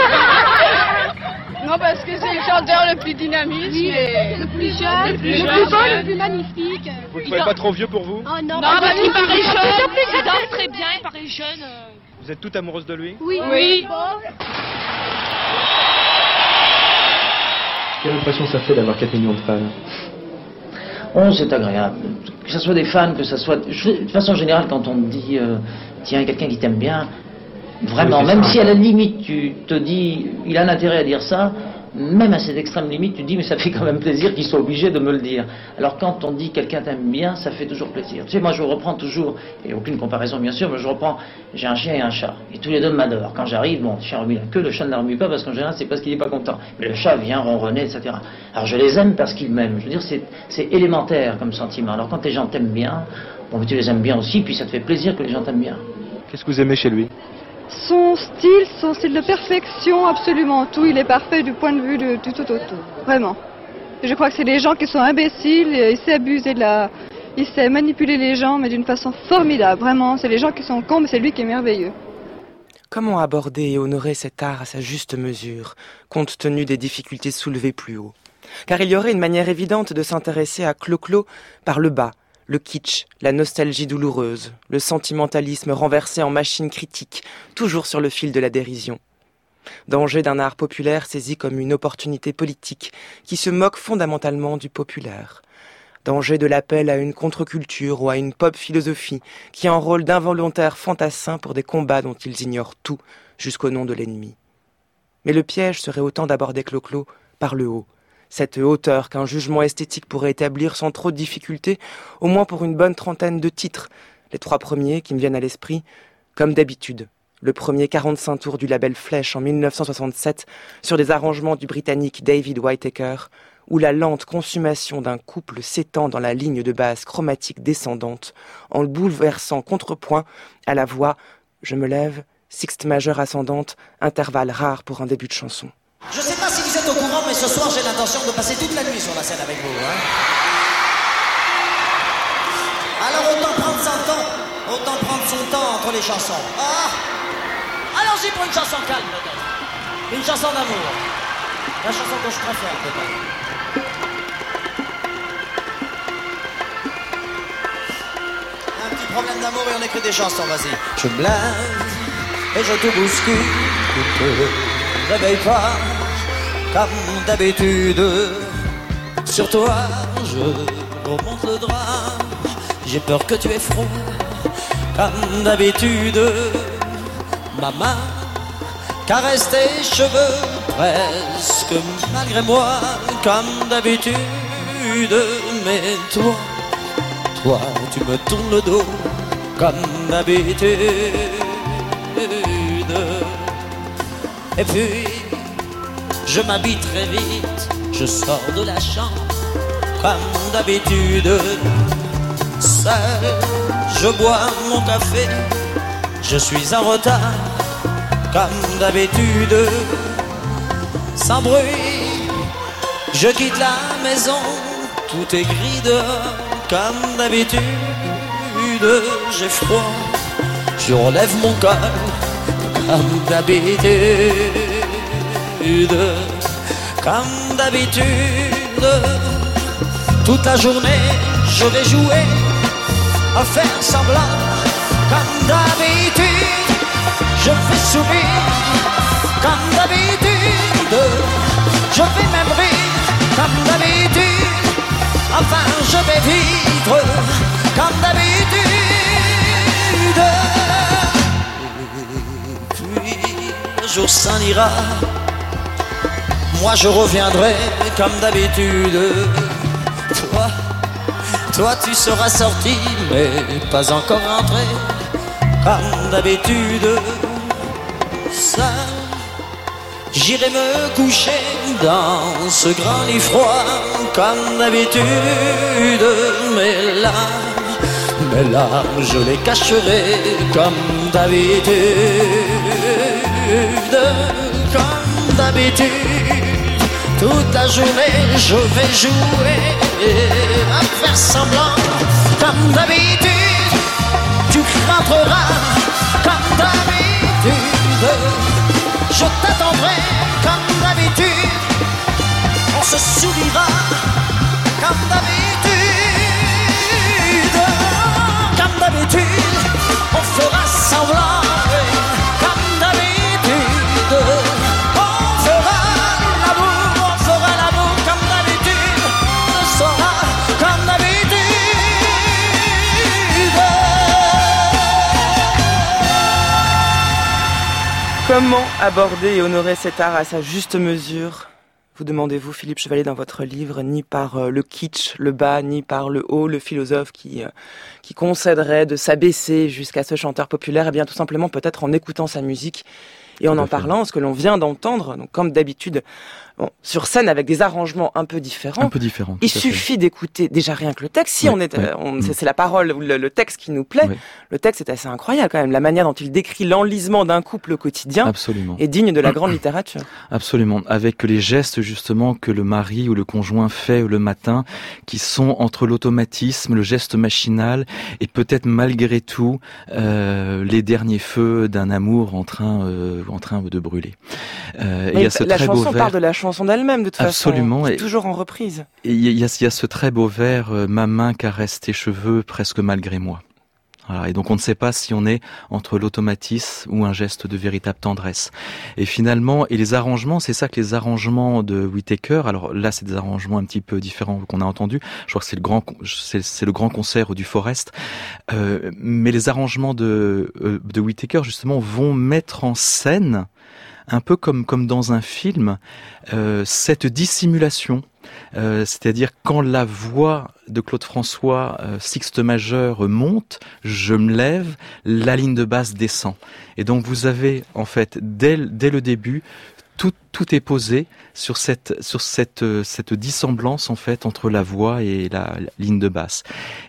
Non, parce que c'est le chanteur le plus dynamique, oui, et le plus jeune, le plus, le jeune, plus beau, le plus magnifique. Vous ne trouvez pas trop vieux pour vous? Oh non, non parce qu'il paraît jeune, il danse très bien, il paraît jeune. Vous êtes toute amoureuse de lui? Oui. Oui. Quelle impression ça fait d'avoir quatre millions de fans? Oh, c'est agréable. Que ce soit des fans, que ce soit... De façon générale, quand on te dit, euh, tiens, quelqu'un qui t'aime bien, vraiment, même si à la limite, tu te dis, il a un intérêt à dire ça, même à cette extrême limite, tu te dis, mais ça fait quand même plaisir qu'il soit obligé de me le dire. Alors quand on dit quelqu'un t'aime bien, ça fait toujours plaisir. Tu sais, moi je reprends toujours, et aucune comparaison bien sûr, mais je reprends, j'ai un chien et un chat, et tous les deux m'adorent. Quand j'arrive, bon, le chien remue la queue, le chat ne la remue pas, parce qu'en général c'est parce qu'il n'est pas content. Mais le chat vient ronronner, et cetera. Alors je les aime parce qu'ils m'aiment. Je veux dire, c'est, c'est élémentaire comme sentiment. Alors quand les gens t'aiment bien, bon, tu les aimes bien aussi, puis ça te fait plaisir que les gens t'aiment bien. Qu'est-ce que vous aimez chez lui? Son style, son style de perfection, absolument tout, il est parfait du point de vue de tout, tout, tout, tout, vraiment. Je crois que c'est des gens qui sont imbéciles, il sait abuser de la... Il sait manipuler les gens, mais d'une façon formidable, vraiment. C'est les gens qui sont cons, mais c'est lui qui est merveilleux. Comment aborder et honorer cet art à sa juste mesure, compte tenu des difficultés soulevées plus haut? Car il y aurait une manière évidente de s'intéresser à Clo-Clo par le bas, le kitsch, la nostalgie douloureuse, le sentimentalisme renversé en machine critique, toujours sur le fil de la dérision. Danger d'un art populaire saisi comme une opportunité politique qui se moque fondamentalement du populaire. Danger de l'appel à une contre-culture ou à une pop-philosophie qui enrôle d'involontaires fantassins pour des combats dont ils ignorent tout jusqu'au nom de l'ennemi. Mais le piège serait autant d'aborder Clo-Clo par le haut, cette hauteur qu'un jugement esthétique pourrait établir sans trop de difficulté, au moins pour une bonne trentaine de titres. Les trois premiers qui me viennent à l'esprit, comme d'habitude. Le premier quarante-cinq tours du label Flèche en mille neuf cent soixante-sept, sur des arrangements du Britannique David Whittaker, où la lente consommation d'un couple s'étend dans la ligne de base chromatique descendante, en le bouleversant contrepoint à la voix « Je me lève », sixte majeure ascendante, intervalle rare pour un début de chanson. Je sais pas si vous êtes au courant, mais ce soir j'ai l'intention de passer toute la nuit sur la scène avec vous. Hein. Alors autant prendre son temps, autant prendre son temps entre les chansons. Ah, allons-y pour une chanson calme peut-être. Une chanson d'amour. La chanson que je préfère peut-être. Un petit problème d'amour et on écrit des chansons, vas-y. Je me lève et je te bouscule. Réveille pas comme d'habitude. Sur toi je remonte le drap. J'ai peur que tu aies froid comme d'habitude. Ma main caresse tes cheveux presque malgré moi comme d'habitude. Mais toi, toi tu me tournes le dos comme d'habitude. Et puis, je m'habille très vite, je sors de la chambre, comme d'habitude. Seul, je bois mon café, je suis en retard, comme d'habitude. Sans bruit, je quitte la maison, tout est gris dehors, comme d'habitude. J'ai froid, je relève mon col, comme d'habitude, comme d'habitude. Toute la journée, je vais jouer, à faire semblant, comme d'habitude. Je vais sourire, comme d'habitude. Je vais même rire, comme d'habitude. Enfin, je vais vivre, comme d'habitude. Le jour s'en ira, moi je reviendrai comme d'habitude. Toi, toi tu seras sorti, mais pas encore rentré, comme d'habitude. Ça, j'irai me coucher dans ce grand lit froid, comme d'habitude. Mais là, mes larmes je les cacherai, comme d'habitude. Comme d'habitude, toute la journée je vais jouer, à faire semblant, comme d'habitude. Tu rentreras, comme d'habitude. Je t'attendrai, comme d'habitude. On se sourira, comme d'habitude. Comme d'habitude, on fera semblant, comme d'habitude. On fera l'amour, on fera l'amour comme d'habitude. On sera comme d'habitude. Comment aborder et honorer cet art à sa juste mesure ? Vous demandez-vous, Philippe Chevalier, dans votre livre, ni par euh, le kitsch, le bas, ni par le haut, le philosophe qui, euh, qui concéderait de s'abaisser jusqu'à ce chanteur populaire, et bien tout simplement peut-être en écoutant sa musique et en en parlant, ce que l'on vient d'entendre, donc comme d'habitude, bon, sur scène avec des arrangements un peu différents. Un peu différents. Il suffit d'écouter déjà rien que le texte. Si ouais, on est, ouais. on, mmh. c'est, c'est la parole ou le, le texte qui nous plaît. Ouais. Le texte est assez incroyable quand même. La manière dont il décrit l'enlisement d'un couple quotidien Absolument. est digne de la grande littérature. Absolument. Avec les gestes justement que le mari ou le conjoint fait le matin, qui sont entre l'automatisme, le geste machinal et peut-être malgré tout euh, les derniers feux d'un amour en train euh, en train de brûler. Euh, il y a ce la très chanson beau vers... parle de la chanson d'elle-même de toute Absolument. façon, toujours en reprise. Et il y, y, y a ce très beau vers euh, « Ma main caresse tes cheveux presque malgré moi ». Voilà, et donc on ne sait pas si on est entre l'automatisme ou un geste de véritable tendresse. Et finalement, et les arrangements, c'est ça que les arrangements de Whittaker, alors là c'est des arrangements un petit peu différents qu'on a entendus, je crois que c'est le grand, c'est, c'est le grand concert du Forest, euh, mais les arrangements de, euh, de Whittaker justement vont mettre en scène, un peu comme, comme dans un film, euh, cette dissimulation. Euh, c'est-à-dire quand la voix de Claude François, euh, sixte majeur, monte, je me lève, la ligne de basse descend. Et donc vous avez en fait dès, dès le début tout, tout est posé sur cette sur cette cette dissemblance en fait entre la voix et la, la ligne de basse.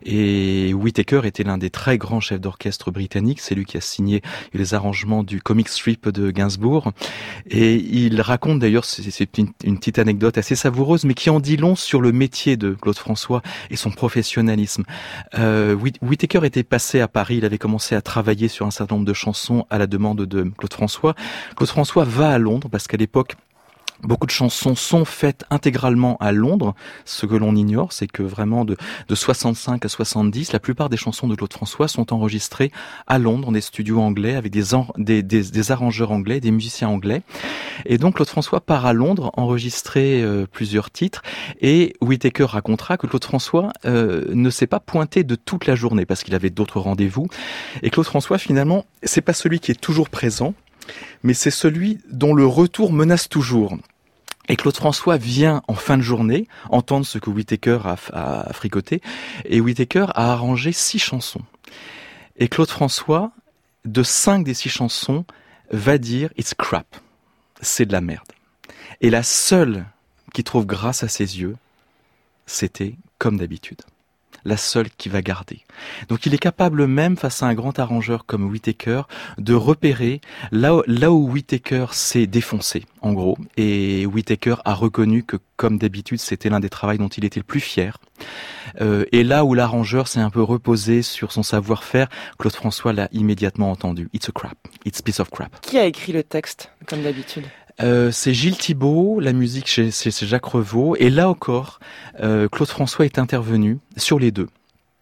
Et Whittaker était l'un des très grands chefs d'orchestre britanniques. C'est lui qui a signé les arrangements du comic strip de Gainsbourg. Et il raconte d'ailleurs, c'est, c'est une, une petite anecdote assez savoureuse, mais qui en dit long sur le métier de Claude François et son professionnalisme. Euh, Whittaker était passé à Paris. Il avait commencé à travailler sur un certain nombre de chansons à la demande de Claude François. Claude François va à Londres parce qu'à l'époque, beaucoup de chansons sont faites intégralement à Londres. Ce que l'on ignore, c'est que vraiment de, de soixante-cinq à soixante-dix, la plupart des chansons de Claude François sont enregistrées à Londres, dans des studios anglais, avec des, en, des, des, des arrangeurs anglais, des musiciens anglais. Et donc Claude François part à Londres, enregistrer euh, plusieurs titres. Et Whittaker racontera que Claude François euh, ne s'est pas pointé de toute la journée, parce qu'il avait d'autres rendez-vous. Et Claude François, finalement, c'est pas celui qui est toujours présent, mais c'est celui dont le retour menace toujours. Et Claude François vient en fin de journée entendre ce que Whittaker a, a, a fricoté, et Whittaker a arrangé six chansons. Et Claude François, de cinq des six chansons, va dire « It's crap », c'est de la merde. Et la seule qui trouve grâce à ses yeux, c'était « Comme d'habitude ». La seule qui va garder. Donc il est capable même, face à un grand arrangeur comme Whittaker, de repérer là, là où Whittaker s'est défoncé, en gros. Et Whittaker a reconnu que, comme d'habitude, c'était l'un des travaux dont il était le plus fier. Euh, et là où l'arrangeur s'est un peu reposé sur son savoir-faire, Claude François l'a immédiatement entendu. It's a crap. It's a piece of crap. Qui a écrit le texte, comme d'habitude ? Euh, c'est Gilles Thibault, la musique c'est, c'est, c'est Jacques Revaux, et là encore, euh, Claude François est intervenu sur les deux.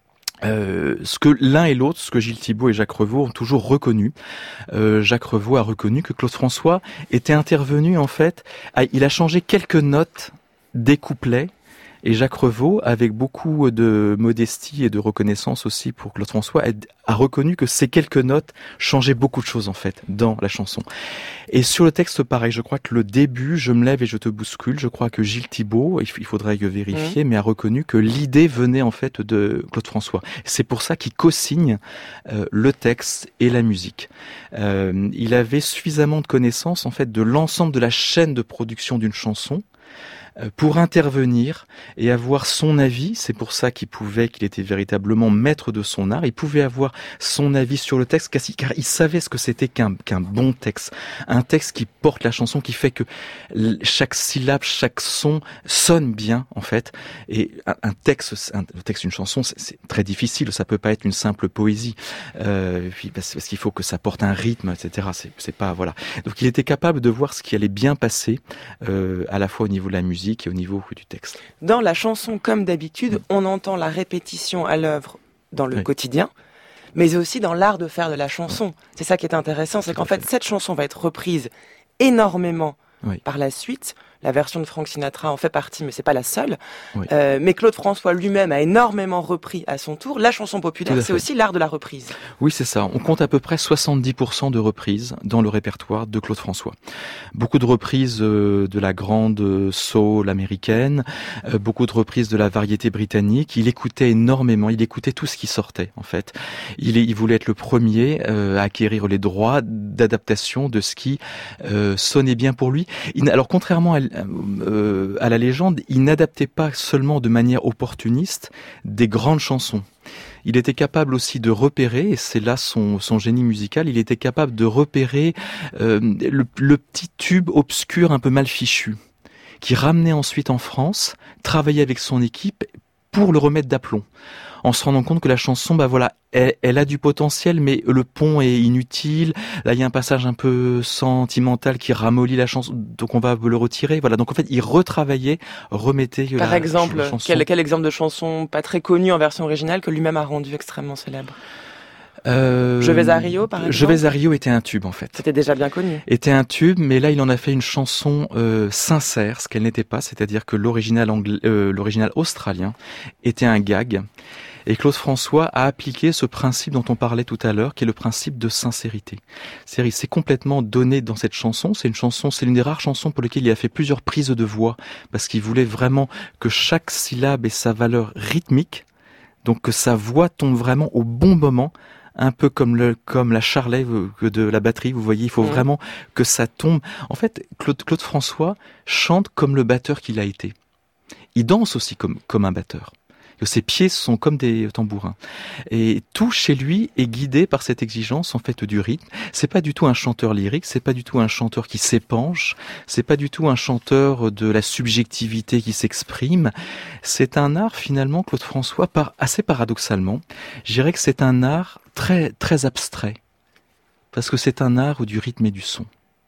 Euh, ce que l'un et l'autre, ce que Gilles Thibault et Jacques Revaux ont toujours reconnu. Euh, Jacques Revaux a reconnu que Claude François était intervenu en fait, à, il a changé quelques notes des couplets. Et Jacques Revaux, avec beaucoup de modestie et de reconnaissance aussi pour Claude François, a reconnu que ces quelques notes changeaient beaucoup de choses en fait dans la chanson. Et sur le texte, pareil, je crois que le début, je me lève et je te bouscule, je crois que Gilles Thibault, il faudrait vérifier, mmh. mais a reconnu que l'idée venait en fait de Claude François. C'est pour ça qu'il co-signe euh, le texte et la musique. Euh, il avait suffisamment de connaissances en fait de l'ensemble de la chaîne de production d'une chanson pour intervenir et avoir son avis. C'est pour ça qu'il pouvait, qu'il était véritablement maître de son art. Il pouvait avoir son avis sur le texte, car il savait ce que c'était qu'un, qu'un bon texte. Un texte qui porte la chanson, qui fait que chaque syllabe, chaque son sonne bien, en fait. Et un texte, un, le texte d'une chanson, c'est, c'est très difficile. Ça peut pas être une simple poésie. Euh, puis parce, parce qu'il faut que ça porte un rythme, et cetera. C'est, c'est pas, voilà. Donc il était capable de voir ce qui allait bien passer, euh, à la fois au niveau de la musique et au niveau du texte. Dans la chanson, comme d'habitude, mmh. on entend la répétition à l'œuvre dans le oui. quotidien, mais aussi dans l'art de faire de la chanson. Ouais. C'est ça qui est intéressant, c'est Tout qu'en fait, fait, cette chanson va être reprise énormément Oui. par la suite. La version de Frank Sinatra en fait partie, mais c'est pas la seule. Oui. Euh, mais Claude François lui-même a énormément repris à son tour. La chanson populaire, c'est fait. aussi l'art de la reprise. Oui, c'est ça. On compte à peu près soixante-dix pour cent de reprises dans le répertoire de Claude François. Beaucoup de reprises euh, de la grande euh, soul américaine, euh, beaucoup de reprises de la variété britannique. Il écoutait énormément, il écoutait tout ce qui sortait, en fait. Il, est, il voulait être le premier euh, à acquérir les droits d'adaptation de ce qui euh, sonnait bien pour lui. Il, alors, contrairement à Euh, à la légende, il n'adaptait pas seulement de manière opportuniste des grandes chansons. Il était capable aussi de repérer, et c'est là son, son génie musical, il était capable de repérer euh, le, le petit tube obscur un peu mal fichu, qui ramenait ensuite en France, travaillait avec son équipe pour le remettre d'aplomb, en se rendant compte que la chanson, bah voilà, elle, elle a du potentiel, mais le pont est inutile. Là, il y a un passage un peu sentimental qui ramollit la chanson, donc on va le retirer. Voilà, donc en fait, il retravaillait, remettait Par la, exemple, la chanson. Quel, quel exemple de chanson pas très connue en version originale que lui-même a rendu extrêmement célèbre? Euh, Je vais à Rio, par exemple. Je vais à Rio était un tube, en fait. C'était déjà bien connu. Était un tube, mais là, il en a fait une chanson euh, sincère, ce qu'elle n'était pas, c'est-à-dire que l'original anglais, euh, l'original australien était un gag. Et Claude François a appliqué ce principe dont on parlait tout à l'heure, qui est le principe de sincérité. C'est-à-dire, il s'est complètement donné dans cette chanson. C'est une chanson, c'est l'une des rares chansons pour lesquelles il a fait plusieurs prises de voix, parce qu'il voulait vraiment que chaque syllabe ait sa valeur rythmique, donc que sa voix tombe vraiment au bon moment, un peu comme le comme la charlet de la batterie, vous voyez, il faut mmh. vraiment que ça tombe. En fait, Claude, Claude François chante comme le batteur qu'il a été. Il danse aussi comme comme un batteur. Ses pieds sont comme des tambourins. Et tout chez lui est guidé par cette exigence, en fait, du rythme. C'est pas du tout un chanteur lyrique, c'est pas du tout un chanteur qui s'épanche, c'est pas du tout un chanteur de la subjectivité qui s'exprime. C'est un art, finalement, Claude François, par, assez paradoxalement, je dirais que c'est un art très, très abstrait. Parce que c'est un art du rythme et du son.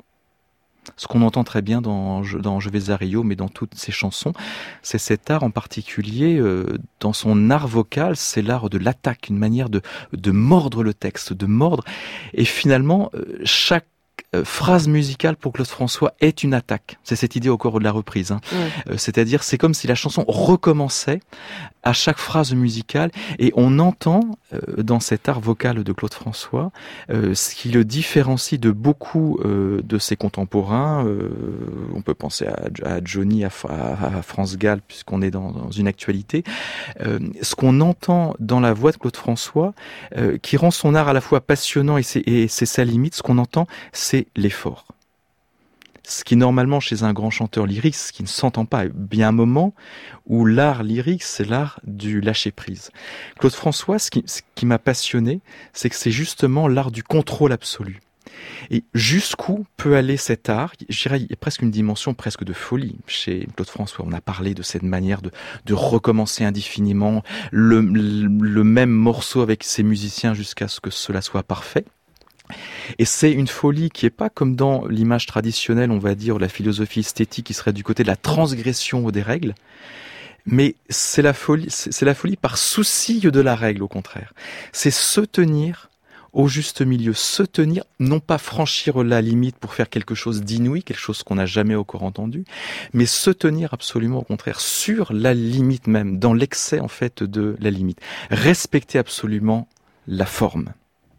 Ce qu'on entend très bien dans, dans Je vais à Rio, mais dans toutes ses chansons, c'est cet art en particulier, euh, dans son art vocal, c'est l'art de l'attaque, une manière de, de mordre le texte, de mordre. Et finalement, euh, chaque euh, phrase musicale pour Claude François est une attaque. C'est cette idée au cours de la reprise. Hein. Mmh. Euh, c'est-à-dire, c'est comme si la chanson recommençait à chaque phrase musicale, et on entend euh, dans cet art vocal de Claude François euh, ce qui le différencie de beaucoup euh, de ses contemporains. Euh, on peut penser à, à Johnny, à, à, à France Gall, puisqu'on est dans, dans une actualité. Euh, ce qu'on entend dans la voix de Claude François, euh, qui rend son art à la fois passionnant et c'est, et c'est sa limite, ce qu'on entend, c'est l'effort. Ce qui normalement chez un grand chanteur lyrique, ce qui ne s'entend pas, bien un moment où l'art lyrique, c'est l'art du lâcher-prise. Claude François, ce qui, ce qui m'a passionné, c'est que c'est justement l'art du contrôle absolu. Et jusqu'où peut aller cet art? Je dirais, il y a presque une dimension presque de folie chez Claude François. On a parlé de cette manière de, de recommencer indéfiniment le, le, le même morceau avec ses musiciens jusqu'à ce que cela soit parfait. Et c'est une folie qui est pas comme dans l'image traditionnelle, on va dire, la philosophie esthétique qui serait du côté de la transgression des règles, mais c'est la folie, c'est la folie par souci de la règle, au contraire. C'est se tenir au juste milieu, se tenir, non pas franchir la limite pour faire quelque chose d'inouï, quelque chose qu'on n'a jamais encore entendu, mais se tenir absolument au contraire sur la limite même, dans l'excès en fait de la limite. Respecter absolument la forme.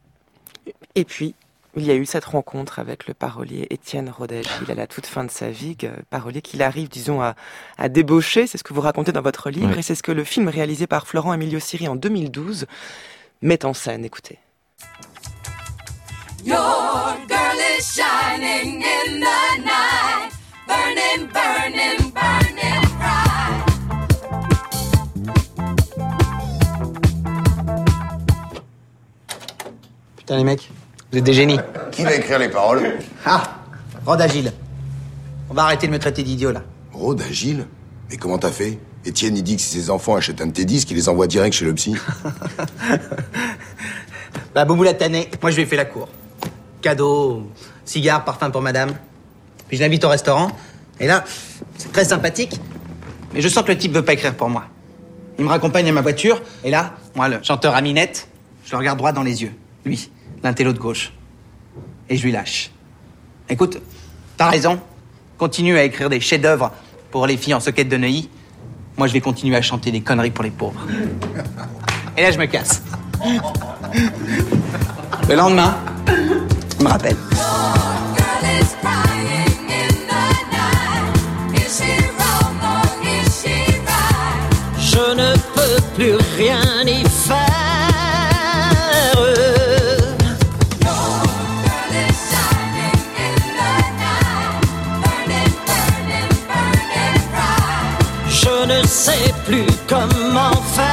Et puis, il y a eu cette rencontre avec le parolier Étienne Roda-Gil à la toute fin de sa vie, parolier qu'il arrive, disons, à, à débaucher, c'est ce que vous racontez dans votre livre, oui. Et c'est ce que le film réalisé par Florent Emilio Siri en deux mille douze met en scène. Écoutez. Your girl is shining in the night, burning, burning, burning bright. Putain les mecs, vous êtes des génies. Qui va écrire les paroles? Ah, Roda-Gil. On va arrêter de me traiter d'idiot, là. Roda-Gil? Mais comment t'as fait? Étienne, il dit que si ses enfants achètent un de tes disques, il les envoie direct chez le psy. Bah, Boubou l'a tanné. Moi, je lui ai fait la cour. Cadeaux, cigares, parfum pour madame. Puis je l'invite au restaurant. Et là, c'est très sympathique. Mais je sens que le type veut pas écrire pour moi. Il me raccompagne à ma voiture. Et là, moi, le chanteur à minette, je le regarde droit dans les yeux. Lui, l'intello de gauche. Et je lui lâche. Écoute, t'as raison. continue à écrire des chefs-d'œuvre pour les filles en soquette de Neuilly, moi je vais continuer à chanter des conneries pour les pauvres. Et là je me casse. Le lendemain, je me rappelle. Je ne peux plus rien y faire. Je ne sais plus comment faire.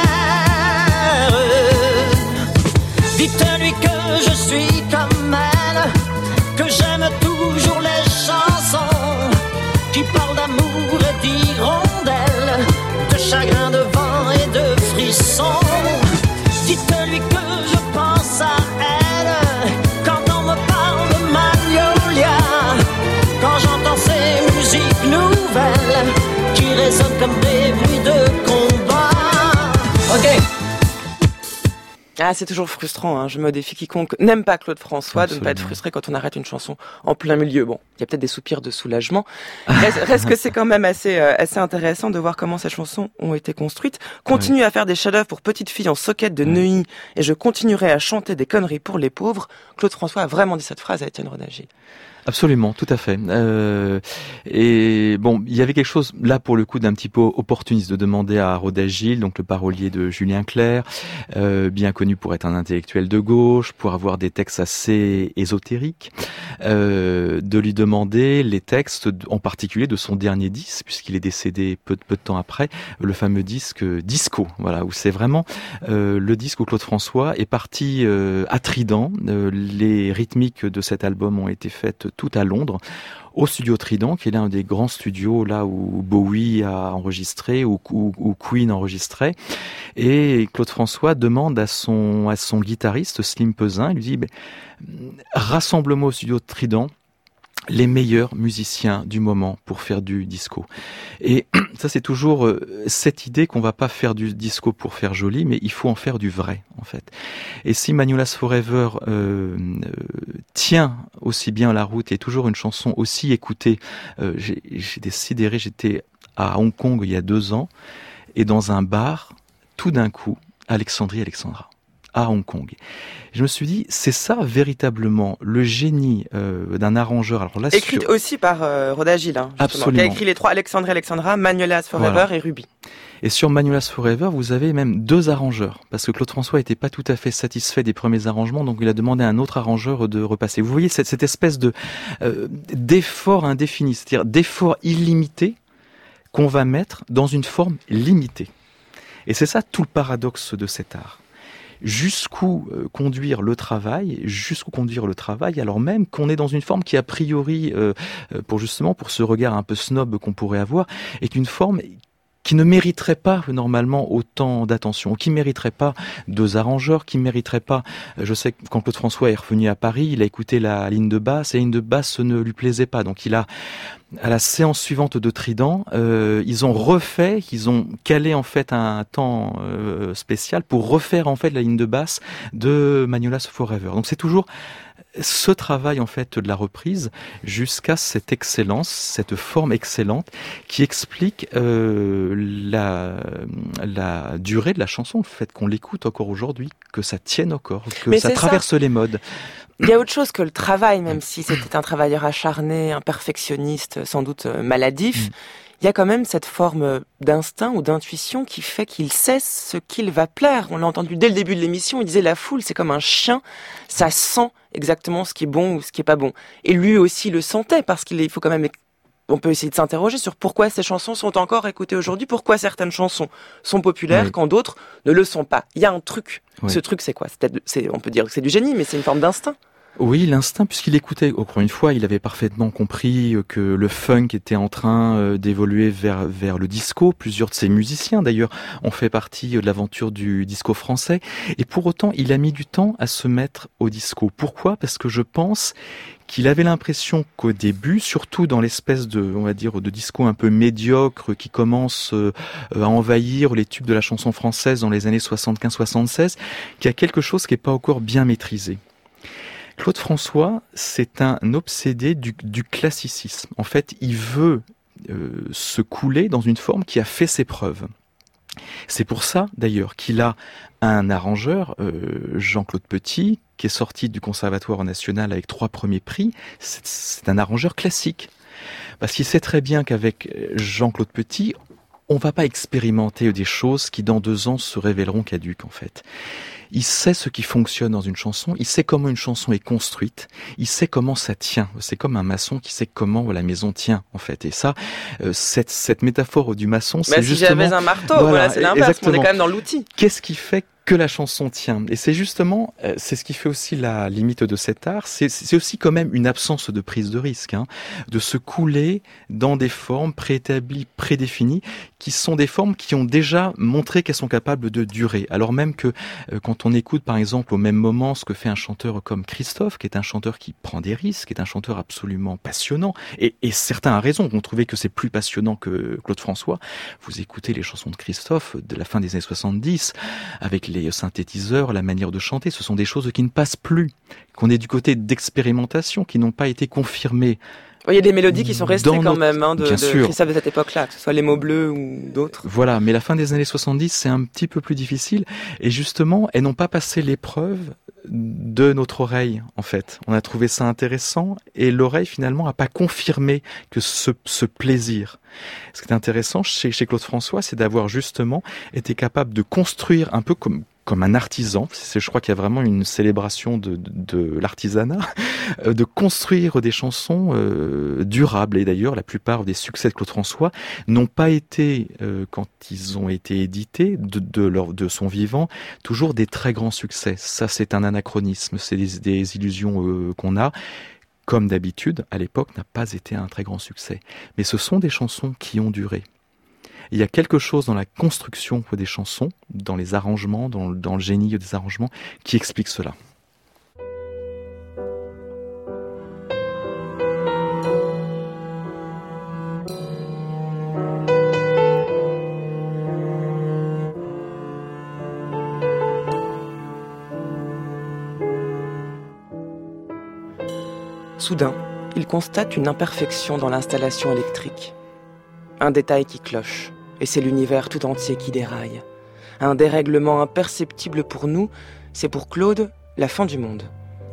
Dites-lui que je suis comme elle, que j'aime toujours les chansons qui parlent d'amour et d'hirondelles, de chagrin, de vent et de frissons. Dites-lui que je pense à elle quand on me parle de Magnolia, quand j'entends ces musiques nouvelles qui résonnent comme des bruits de combat. Ok. Ah, c'est toujours frustrant, hein. Je me défie quiconque n'aime pas Claude François Absolument. de ne pas être frustré quand on arrête une chanson en plein milieu. Bon, il y a peut-être des soupirs de soulagement. Reste, reste que c'est quand même assez, euh, assez intéressant de voir comment ces chansons ont été construites. Continue ouais. à faire des chefs-d'œuvre pour petites filles en soquette de ouais. Neuilly et je continuerai à chanter des conneries pour les pauvres. Claude François a vraiment dit cette phrase à Étienne Rodagy. Absolument, tout à fait. Euh, et bon, il y avait quelque chose là pour le coup d'un petit peu opportuniste de demander à Rodagy, donc le parolier de Julien Clerc, euh, bien connu pour être un intellectuel de gauche, pour avoir des textes assez ésotériques, euh, de lui demander les textes, en particulier de son dernier disque, puisqu'il est décédé peu, peu de temps après, le fameux disque Disco, voilà, où c'est vraiment euh, le disque où Claude François est parti euh, à Trident. Euh, les rythmiques de cet album ont été faites tout à Londres, au studio Trident, qui est l'un des grands studios là où Bowie a enregistré, où, où, où Queen enregistrait. Et Claude François demande à son, à son guitariste, Slim Pesin, il lui dit bah, « Rassemble-moi au studio Trident les meilleurs musiciens du moment pour faire du disco. » Et ça, c'est toujours euh, cette idée qu'on va pas faire du disco pour faire joli, mais il faut en faire du vrai, en fait. Et si Magnolia's Forever euh, euh, tient aussi bien la route et est toujours une chanson aussi écoutée, euh, j'ai, j'ai décidé, j'étais à Hong Kong il y a deux ans, et dans un bar, tout d'un coup, Alexandrie Alexandra. À Hong Kong. Je me suis dit, c'est ça véritablement le génie euh, d'un arrangeur. Alors là, écrite sur... aussi par euh, Rodagy, là, Absolument. Qui a écrit les trois, Alexandrie Alexandra, Magnolia's Forever voilà. et Ruby. Et sur Magnolia's Forever, vous avez même deux arrangeurs, parce que Claude François n'était pas tout à fait satisfait des premiers arrangements, donc il a demandé à un autre arrangeur de repasser. Vous voyez cette, cette espèce de euh, d'effort indéfini, c'est-à-dire d'effort illimité qu'on va mettre dans une forme limitée. Et c'est ça tout le paradoxe de cet art. Jusqu'où euh, conduire le travail, jusqu'où conduire le travail, alors même qu'on est dans une forme qui a priori, euh, pour justement pour ce regard un peu snob qu'on pourrait avoir, est une forme qui ne mériterait pas normalement autant d'attention, qui mériterait pas deux arrangeurs, qui mériterait pas, je sais que quand Claude François est revenu à Paris, il a écouté la ligne de basse, et la ligne de basse ne lui plaisait pas, donc il a, à la séance suivante de Trident, euh, ils ont refait, ils ont calé en fait un temps euh, spécial pour refaire en fait la ligne de basse de Magnolia's Forever. Donc c'est toujours ce travail en fait de la reprise jusqu'à cette excellence, cette forme excellente qui explique euh, la, la durée de la chanson, le fait qu'on l'écoute encore aujourd'hui, que ça tienne encore, que Mais ça traverse ça. les modes. Il y a autre chose que le travail, même si c'était un travailleur acharné, un perfectionniste, sans doute maladif. Mmh. Il y a quand même cette forme d'instinct ou d'intuition qui fait qu'il sait ce qu'il va plaire. On l'a entendu dès le début de l'émission, il disait la foule, c'est comme un chien, ça sent exactement ce qui est bon ou ce qui est pas bon. Et lui aussi le sentait, parce qu'il faut quand même, on peut essayer de s'interroger sur pourquoi ces chansons sont encore écoutées aujourd'hui, pourquoi certaines chansons sont populaires oui. quand d'autres ne le sont pas. Il y a un truc. Oui. Ce truc, c'est quoi? C'est peut-être, c'est, on peut dire que c'est du génie, mais c'est une forme d'instinct. Oui, l'instinct, puisqu'il écoutait, encore une fois, il avait parfaitement compris que le funk était en train d'évoluer vers vers le disco. Plusieurs de ses musiciens, d'ailleurs, ont fait partie de l'aventure du disco français. Et pour autant, il a mis du temps à se mettre au disco. Pourquoi? Parce que je pense qu'il avait l'impression qu'au début, surtout dans l'espèce de, on va dire, de disco un peu médiocre qui commence à envahir les tubes de la chanson française dans les années soixante-quinze soixante-seize, qu'il y a quelque chose qui n'est pas encore bien maîtrisé. Claude François, c'est un obsédé du, du classicisme. En fait, il veut euh, se couler dans une forme qui a fait ses preuves. C'est pour ça, d'ailleurs, qu'il a un arrangeur, euh, Jean-Claude Petit, qui est sorti du Conservatoire national avec trois premiers prix. C'est, c'est un arrangeur classique. Parce qu'il sait très bien qu'avec Jean-Claude Petit, on va pas expérimenter des choses qui, dans deux ans, se révéleront caduques, en fait. Il sait ce qui fonctionne dans une chanson, il sait comment une chanson est construite, il sait comment ça tient. C'est comme un maçon qui sait comment la maison tient, en fait. Et ça, euh, cette, cette métaphore du maçon, c'est bah, justement... si j'avais un marteau, voilà, voilà c'est l'inverse, on est quand même dans l'outil. Qu'est-ce qui fait que la chanson tient? Et c'est justement, euh, c'est ce qui fait aussi la limite de cet art, c'est, c'est aussi quand même une absence de prise de risque, hein, de se couler dans des formes préétablies, prédéfinies, qui sont des formes qui ont déjà montré qu'elles sont capables de durer. Alors même que euh, quand on écoute par exemple au même moment ce que fait un chanteur comme Christophe, qui est un chanteur qui prend des risques, qui est un chanteur absolument passionnant, et, et certains ont raison, vont trouver que c'est plus passionnant que Claude François. Vous écoutez les chansons de Christophe de la fin des années soixante-dix, avec les synthétiseurs, la manière de chanter, ce sont des choses qui ne passent plus, qu'on est du côté d'expérimentation, qui n'ont pas été confirmées. Il y a des mélodies qui sont restées quand notre... même hein, de, de Christophe de cette époque-là, que ce soit les mots bleus ou d'autres. Voilà, mais la fin des années soixante-dix, c'est un petit peu plus difficile. Et justement, elles n'ont pas passé l'épreuve de notre oreille, en fait. On a trouvé ça intéressant et l'oreille, finalement, n'a pas confirmé que ce, ce plaisir. Ce qui est intéressant chez, chez Claude François, c'est d'avoir justement été capable de construire un peu comme comme un artisan, c'est, je crois qu'il y a vraiment une célébration de, de, de l'artisanat, de construire des chansons euh, durables. Et d'ailleurs, la plupart des succès de Claude François n'ont pas été, euh, quand ils ont été édités, de, de, leur, de son vivant, toujours des très grands succès. Ça, c'est un anachronisme, c'est des, des illusions euh, qu'on a. Comme d'habitude, à l'époque, n'a pas été un très grand succès. Mais ce sont des chansons qui ont duré. Il y a quelque chose dans la construction des chansons, dans les arrangements, dans, dans le génie des arrangements, qui explique cela. Soudain, il constate une imperfection dans l'installation électrique. Un détail qui cloche. Et c'est l'univers tout entier qui déraille. Un dérèglement imperceptible pour nous, c'est pour Claude la fin du monde.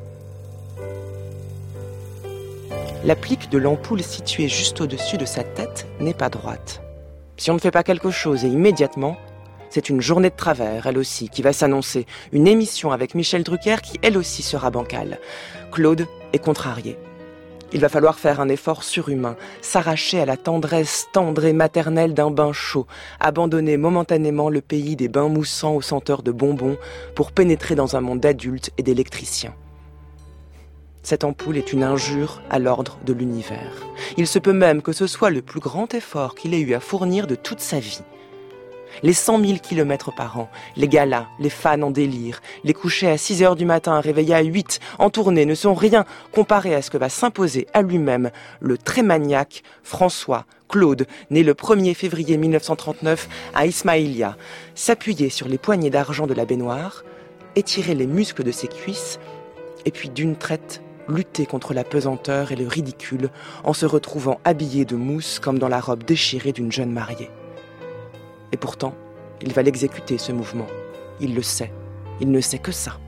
L'applique de l'ampoule située juste au-dessus de sa tête n'est pas droite. Si on ne fait pas quelque chose et immédiatement, c'est une journée de travers, elle aussi, qui va s'annoncer. Une émission avec Michel Drucker qui, elle aussi, sera bancale. Claude est contrarié. Il va falloir faire un effort surhumain, s'arracher à la tendresse tendre et maternelle d'un bain chaud, abandonner momentanément le pays des bains moussants aux senteurs de bonbons pour pénétrer dans un monde d'adultes et d'électriciens. Cette ampoule est une injure à l'ordre de l'univers. Il se peut même que ce soit le plus grand effort qu'il ait eu à fournir de toute sa vie. Les cent mille kilomètres par an, les galas, les fans en délire, les couchers à six heures du matin, réveillés à huit, en tournée, ne sont rien comparé à ce que va s'imposer à lui-même le très maniaque François Claude, né le premier février mille neuf cent trente-neuf à Ismaïlia, s'appuyer sur les poignées d'argent de la baignoire, étirer les muscles de ses cuisses, et puis d'une traite, lutter contre la pesanteur et le ridicule en se retrouvant habillé de mousse comme dans la robe déchirée d'une jeune mariée. Et pourtant, il va l'exécuter, ce mouvement. Il le sait. Il ne sait que ça.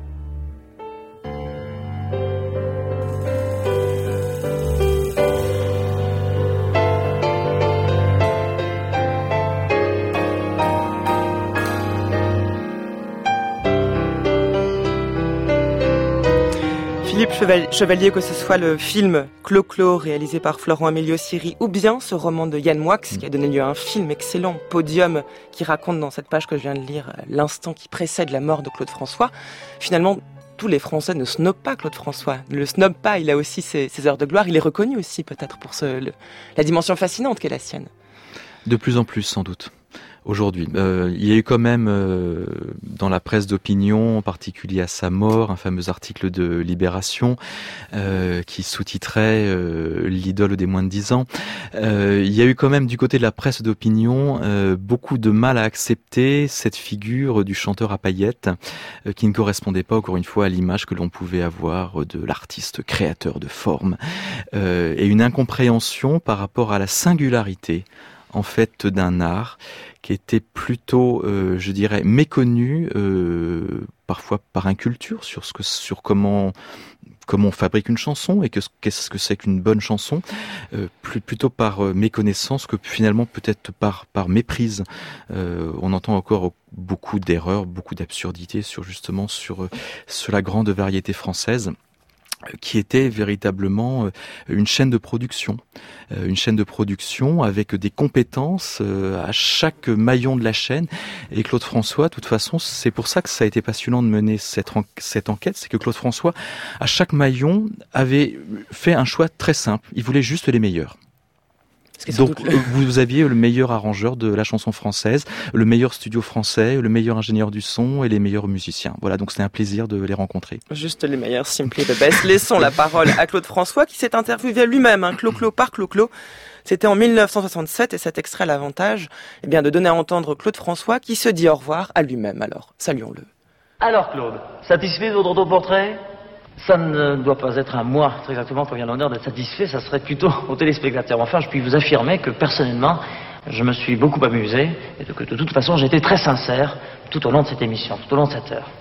Philippe Chevalier, que ce soit le film Clo-Clo réalisé par Florent Emilio Siri ou bien ce roman de Yann Moix qui a donné lieu à un film excellent, Podium, qui raconte dans cette page que je viens de lire l'instant qui précède la mort de Claude François. Finalement, tous les Français ne snobent pas Claude François, ne le snobent pas, il a aussi ses, ses heures de gloire, il est reconnu aussi peut-être pour ce, le, la dimension fascinante qu'est la sienne. De plus en plus sans doute. Aujourd'hui, euh, il y a eu quand même euh, dans la presse d'opinion, en particulier à sa mort, un fameux article de Libération euh, qui sous-titrait euh, l'idole des moins de dix ans. Euh, il y a eu quand même du côté de la presse d'opinion euh, beaucoup de mal à accepter cette figure du chanteur à paillettes euh, qui ne correspondait pas, encore une fois, à l'image que l'on pouvait avoir de l'artiste créateur de formes euh, et une incompréhension par rapport à la singularité en fait d'un art qui était plutôt, euh, je dirais, méconnu, euh, parfois par inculture sur ce que, sur comment, comment on fabrique une chanson et que qu'est-ce que c'est qu'une bonne chanson, euh, plus, plutôt par euh, méconnaissance que finalement peut-être par par méprise. Euh, on entend encore beaucoup d'erreurs, beaucoup d'absurdités sur justement sur euh, sur la grande variété française, qui était véritablement une chaîne de production, une chaîne de production avec des compétences à chaque maillon de la chaîne. Et Claude François, de toute façon, c'est pour ça que ça a été passionnant de mener cette, en- cette enquête, c'est que Claude François, à chaque maillon, avait fait un choix très simple. Il voulait juste les meilleurs. Donc le... vous aviez le meilleur arrangeur de la chanson française, le meilleur studio français, le meilleur ingénieur du son et les meilleurs musiciens. Voilà, donc c'était un plaisir de les rencontrer. Juste les meilleurs, simply the best. Laissons la parole à Claude François qui s'est interviewé lui-même, hein, Clo-Clo par Clo-Clo. C'était en dix-neuf cent soixante-sept et cet extrait a l'avantage eh bien, de donner à entendre Claude François qui se dit au revoir à lui-même. Alors, saluons-le. Alors Claude, satisfait de votre autoportrait ? Ça ne doit pas être à moi, très exactement, qu'on vient l'honneur d'être satisfait, ça serait plutôt aux téléspectateurs. Enfin, je puis vous affirmer que personnellement, je me suis beaucoup amusé, et que de toute façon, j'ai été très sincère tout au long de cette émission, tout au long de cette heure.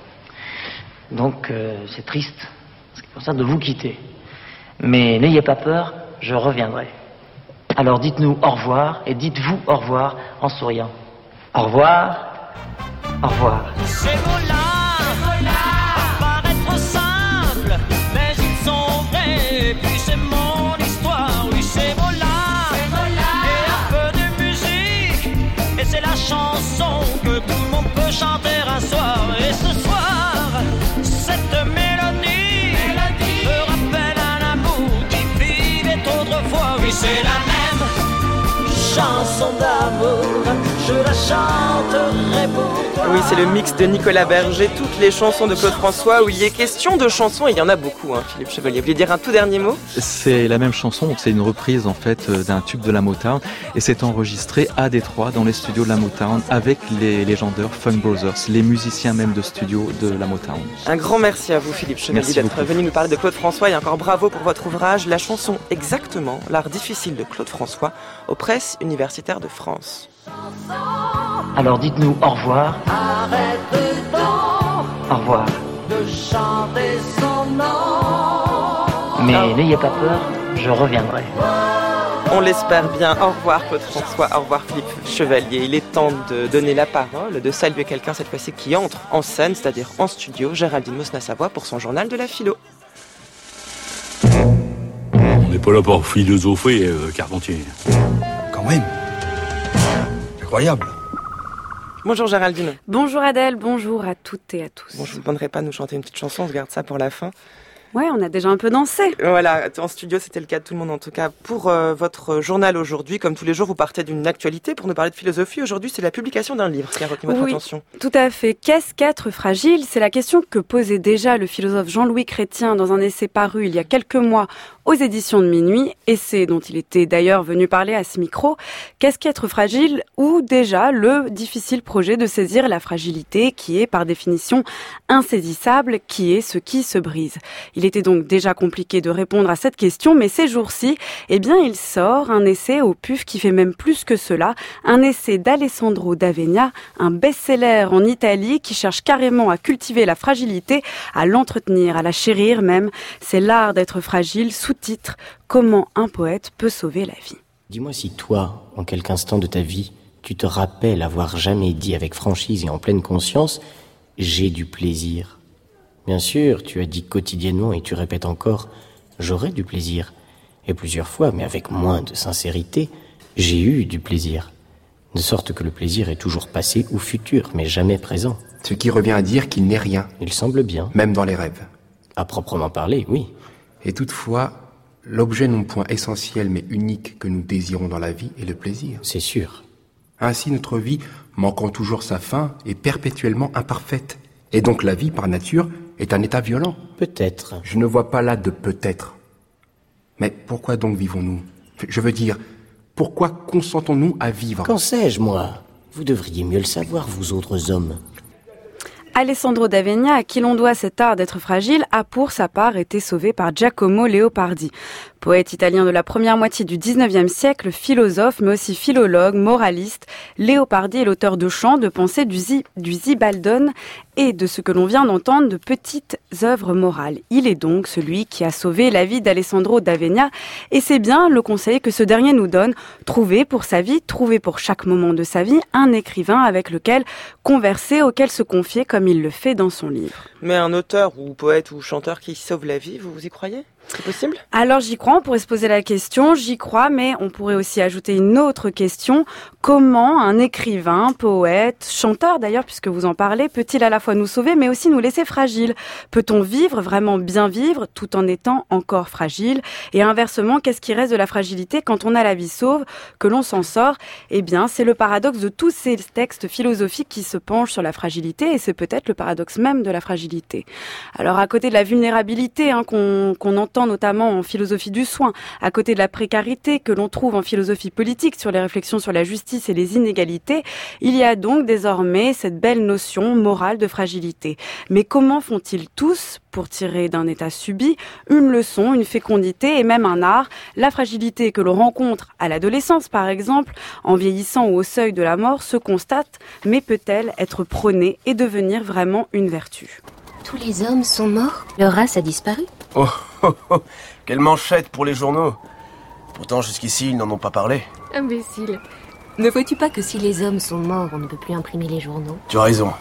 Donc, euh, c'est triste, ce qui concerne de vous quitter. Mais n'ayez pas peur, je reviendrai. Alors dites-nous au revoir, et dites-vous au revoir en souriant. Au revoir, au revoir. Ces mots-là paraître simples, mais ils sont vrais. Et puis c'est mon histoire, oui, ces mots-là. Et un peu de musique, et c'est la chanson que tout le monde peut chanter un soir. Et ce soir, cette mélodie me rappelle un amour qui vivait autrefois. Oui, c'est la même chanson d'amour, je la chanterai pour toi. Oui, c'est le mix de Nicolas Berger, toutes les chansons de Claude François où il est question de chansons, et il y en a beaucoup, hein, Philippe Chevalier. Vous voulez dire un tout dernier mot ? C'est la même chanson, donc c'est une reprise en fait d'un tube de la Motown, et c'est enregistré à Détroit dans les studios de la Motown avec les légendaires Funk Brothers, les musiciens même de studio de la Motown. Un grand merci à vous, Philippe Chevalier, Merci d'être beaucoup. venu nous parler de Claude François, et encore bravo pour votre ouvrage, la chanson Exactement, l'art difficile de Claude François, aux presses universitaires de France. Alors dites-nous au revoir. Arrête donc Au revoir. de chanter son nom. Mais n'ayez pas peur, je reviendrai. On l'espère bien. Au revoir Claude François, au revoir Philippe Chevalier. Il est temps de donner la parole, de saluer quelqu'un cette fois-ci qui entre en scène, c'est-à-dire en studio, Géraldine Mosna-Savoie pour son journal de la philo. On n'est pas là pour philosopher, euh, Carpentier. Quand même. Incroyable. Bonjour Géraldine. Bonjour Adèle, bonjour à toutes et à tous. Bon, je vous demanderai pas de nous chanter une petite chanson, on se garde ça pour la fin. Ouais, on a déjà un peu dansé. Voilà, en studio c'était le cas de tout le monde en tout cas. Pour euh, votre journal aujourd'hui, comme tous les jours, vous partez d'une actualité pour nous parler de philosophie. Aujourd'hui, c'est la publication d'un livre qui a retenu votre Oui, attention. Tout à fait. Qu'est-ce qu'être fragile ? C'est la question que posait déjà le philosophe Jean-Louis Chrétien dans un essai paru il y a quelques mois aux éditions de Minuit, essai dont il était d'ailleurs venu parler à ce micro. Qu'est-ce qu'être fragile ? Ou déjà le difficile projet de saisir la fragilité qui est par définition insaisissable, qui est ce qui se brise. Il était donc déjà compliqué de répondre à cette question, mais ces jours-ci, eh bien, il sort un essai au P U F qui fait même plus que cela, un essai d'Alessandro D'Avena, un best-seller en Italie qui cherche carrément à cultiver la fragilité, à l'entretenir, à la chérir même. C'est l'art d'être fragile, sous-titre « Comment un poète peut sauver la vie ». Dis-moi si toi, en quelque instant de ta vie, tu te rappelles avoir jamais dit avec franchise et en pleine conscience « j'ai du plaisir ». Bien sûr, tu as dit quotidiennement et tu répètes encore « j'aurai du plaisir ». Et plusieurs fois, mais avec moins de sincérité, « j'ai eu du plaisir ». De sorte que le plaisir est toujours passé ou futur, mais jamais présent. Ce qui revient à dire qu'il n'est rien. Il semble bien. Même dans les rêves. À proprement parler, oui. Et toutefois, l'objet non point essentiel mais unique que nous désirons dans la vie est le plaisir. C'est sûr. Ainsi notre vie, manquant toujours sa fin, est perpétuellement imparfaite. Et donc la vie, par nature, est un état violent. Peut-être. Je ne vois pas là de peut-être. Mais pourquoi donc vivons-nous ? Je veux dire, pourquoi consentons-nous à vivre ? Qu'en sais-je, moi ? Vous devriez mieux le savoir, vous autres hommes. Alessandro d'Avegna, à qui l'on doit cet art d'être fragile, a pour sa part été sauvé par Giacomo Leopardi. Poète italien de la première moitié du dix-neuvième siècle, philosophe, mais aussi philologue, moraliste, Leopardi est l'auteur de chants, de pensées, du, zi, du Zibaldone et de ce que l'on vient d'entendre, de petites œuvres morales. Il est donc celui qui a sauvé la vie d'Alessandro d'Avegna, et c'est bien le conseil que ce dernier nous donne, trouver pour sa vie, trouver pour chaque moment de sa vie, un écrivain avec lequel converser, auquel se confier comme il le fait dans son livre. Mais un auteur ou poète ou chanteur qui sauve la vie, vous, vous y croyez ? C'est possible ? Alors j'y crois, on pourrait se poser la question, j'y crois, mais on pourrait aussi ajouter une autre question. Comment un écrivain, poète, chanteur d'ailleurs, puisque vous en parlez, peut-il à la fois nous sauver, mais aussi nous laisser fragiles ? Peut-on vivre, vraiment bien vivre, tout en étant encore fragile ? Et inversement, qu'est-ce qui reste de la fragilité quand on a la vie sauve, que l'on s'en sort ? Eh bien, c'est le paradoxe de tous ces textes philosophiques qui se penchent sur la fragilité, et c'est peut-être le paradoxe même de la fragilité. Alors à côté de la vulnérabilité hein, qu'on, qu'on entend notamment en philosophie du soin, à côté de la précarité que l'on trouve en philosophie politique sur les réflexions sur la justice et les inégalités, il y a donc désormais cette belle notion morale de fragilité. Mais comment font-ils tous pour tirer d'un état subi une leçon, une fécondité et même un art ? La fragilité que l'on rencontre à l'adolescence par exemple, en vieillissant ou au seuil de la mort, se constate, mais peut-elle être prônée et devenir vraiment une vertu ? Tous les hommes sont morts ? Leur race a disparu ? Oh, oh, oh, quelle manchette pour les journaux. Pourtant, jusqu'ici, ils n'en ont pas parlé. Imbécile. Ne vois-tu pas que si les hommes sont morts, on ne peut plus imprimer les journaux ? Tu as raison.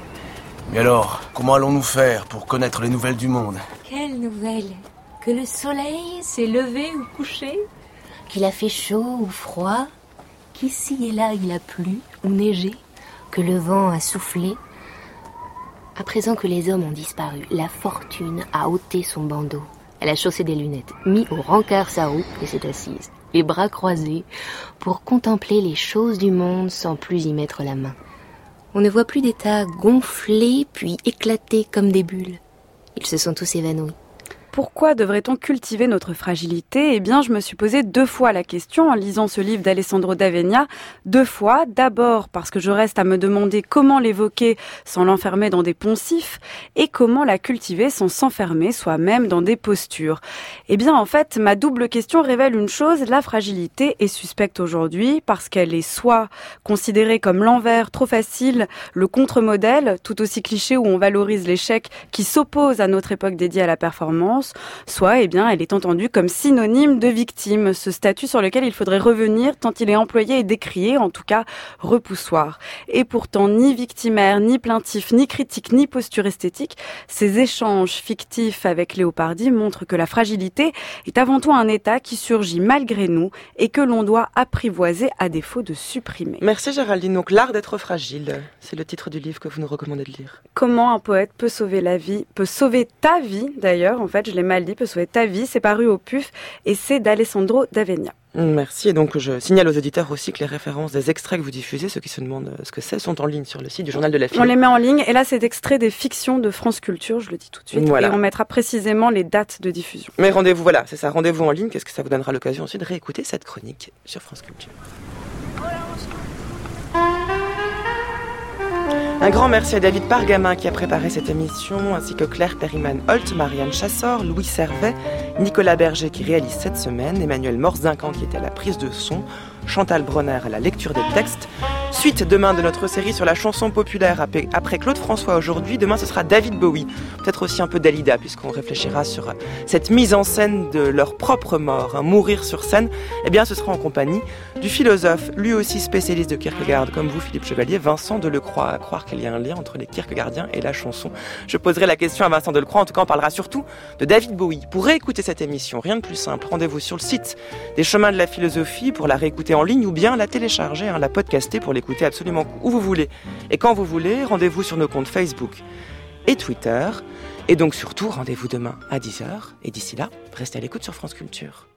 Mais alors, comment allons-nous faire pour connaître les nouvelles du monde ? Quelles nouvelles ? Que le soleil s'est levé ou couché ? Qu'il a fait chaud ou froid ? Qu'ici et là il a plu ou neigé ? Que le vent a soufflé ? À présent que les hommes ont disparu, la fortune a ôté son bandeau. Elle a chaussé des lunettes, mis au rencard sa roue et s'est assise, les bras croisés, pour contempler les choses du monde sans plus y mettre la main. On ne voit plus des tas gonflés puis éclatés comme des bulles. Ils se sont tous évanouis. Pourquoi devrait-on cultiver notre fragilité ? Eh bien, je me suis posé deux fois la question en lisant ce livre d'Alessandro d'Avegna. Deux fois, d'abord parce que je reste à me demander comment l'évoquer sans l'enfermer dans des poncifs et comment la cultiver sans s'enfermer soi-même dans des postures. Eh bien, en fait, ma double question révèle une chose, la fragilité est suspecte aujourd'hui parce qu'elle est soit considérée comme l'envers trop facile, le contre-modèle, tout aussi cliché où on valorise l'échec qui s'oppose à notre époque dédiée à la performance, soit eh bien, elle est entendue comme synonyme de victime, ce statut sur lequel il faudrait revenir tant il est employé et décrié, en tout cas repoussoir. Et pourtant, ni victimaire, ni plaintif, ni critique, ni posture esthétique, ces échanges fictifs avec Leopardi montrent que la fragilité est avant tout un état qui surgit malgré nous et que l'on doit apprivoiser à défaut de supprimer. Merci Géraldine. Donc l'art d'être fragile, c'est le titre du livre que vous nous recommandez de lire. Comment un poète peut sauver la vie, peut sauver ta vie d'ailleurs, en fait, je l'ai mal dit, peut sauver ta vie, c'est paru au P U F et c'est d'Alessandro d'Avegna. Merci, et donc je signale aux auditeurs aussi que les références des extraits que vous diffusez, ceux qui se demandent ce que c'est, sont en ligne sur le site du Journal de la Philo. On les met en ligne, et là c'est extrait des fictions de France Culture, je le dis tout de suite, voilà. Et on mettra précisément les dates de diffusion. Mais rendez-vous, voilà, c'est ça, rendez-vous en ligne, qu'est-ce que ça vous donnera l'occasion aussi de réécouter cette chronique sur France Culture. Un grand merci à David Pargamin qui a préparé cette émission, ainsi que Claire Perriman-Holt, Marianne Chassor, Louis Servet, Nicolas Berger qui réalise cette semaine, Emmanuel Morzincan qui était à la prise de son, Chantal Bronner à la lecture des textes. Suite demain de notre série sur la chanson populaire après Claude François aujourd'hui. Demain ce sera David Bowie, peut-être aussi un peu Dalida puisqu'on réfléchira sur cette mise en scène de leur propre mort, hein, mourir sur scène. Eh bien ce sera en compagnie du philosophe, lui aussi spécialiste de Kierkegaard comme vous Philippe Chevalier, Vincent Delecroix. À croire qu'il y a un lien entre les Kierkegaardiens et la chanson. Je poserai la question à Vincent Delecroix, en tout cas on parlera surtout de David Bowie. Pour réécouter cette émission, rien de plus simple, rendez-vous sur le site des Chemins de la Philosophie pour la réécouter en ligne ou bien la télécharger, hein, la podcaster pour l'écouter absolument où vous voulez et quand vous voulez. Rendez-vous sur nos comptes Facebook et Twitter. Et donc surtout, rendez-vous demain à dix heures. Et d'ici là, restez à l'écoute sur France Culture.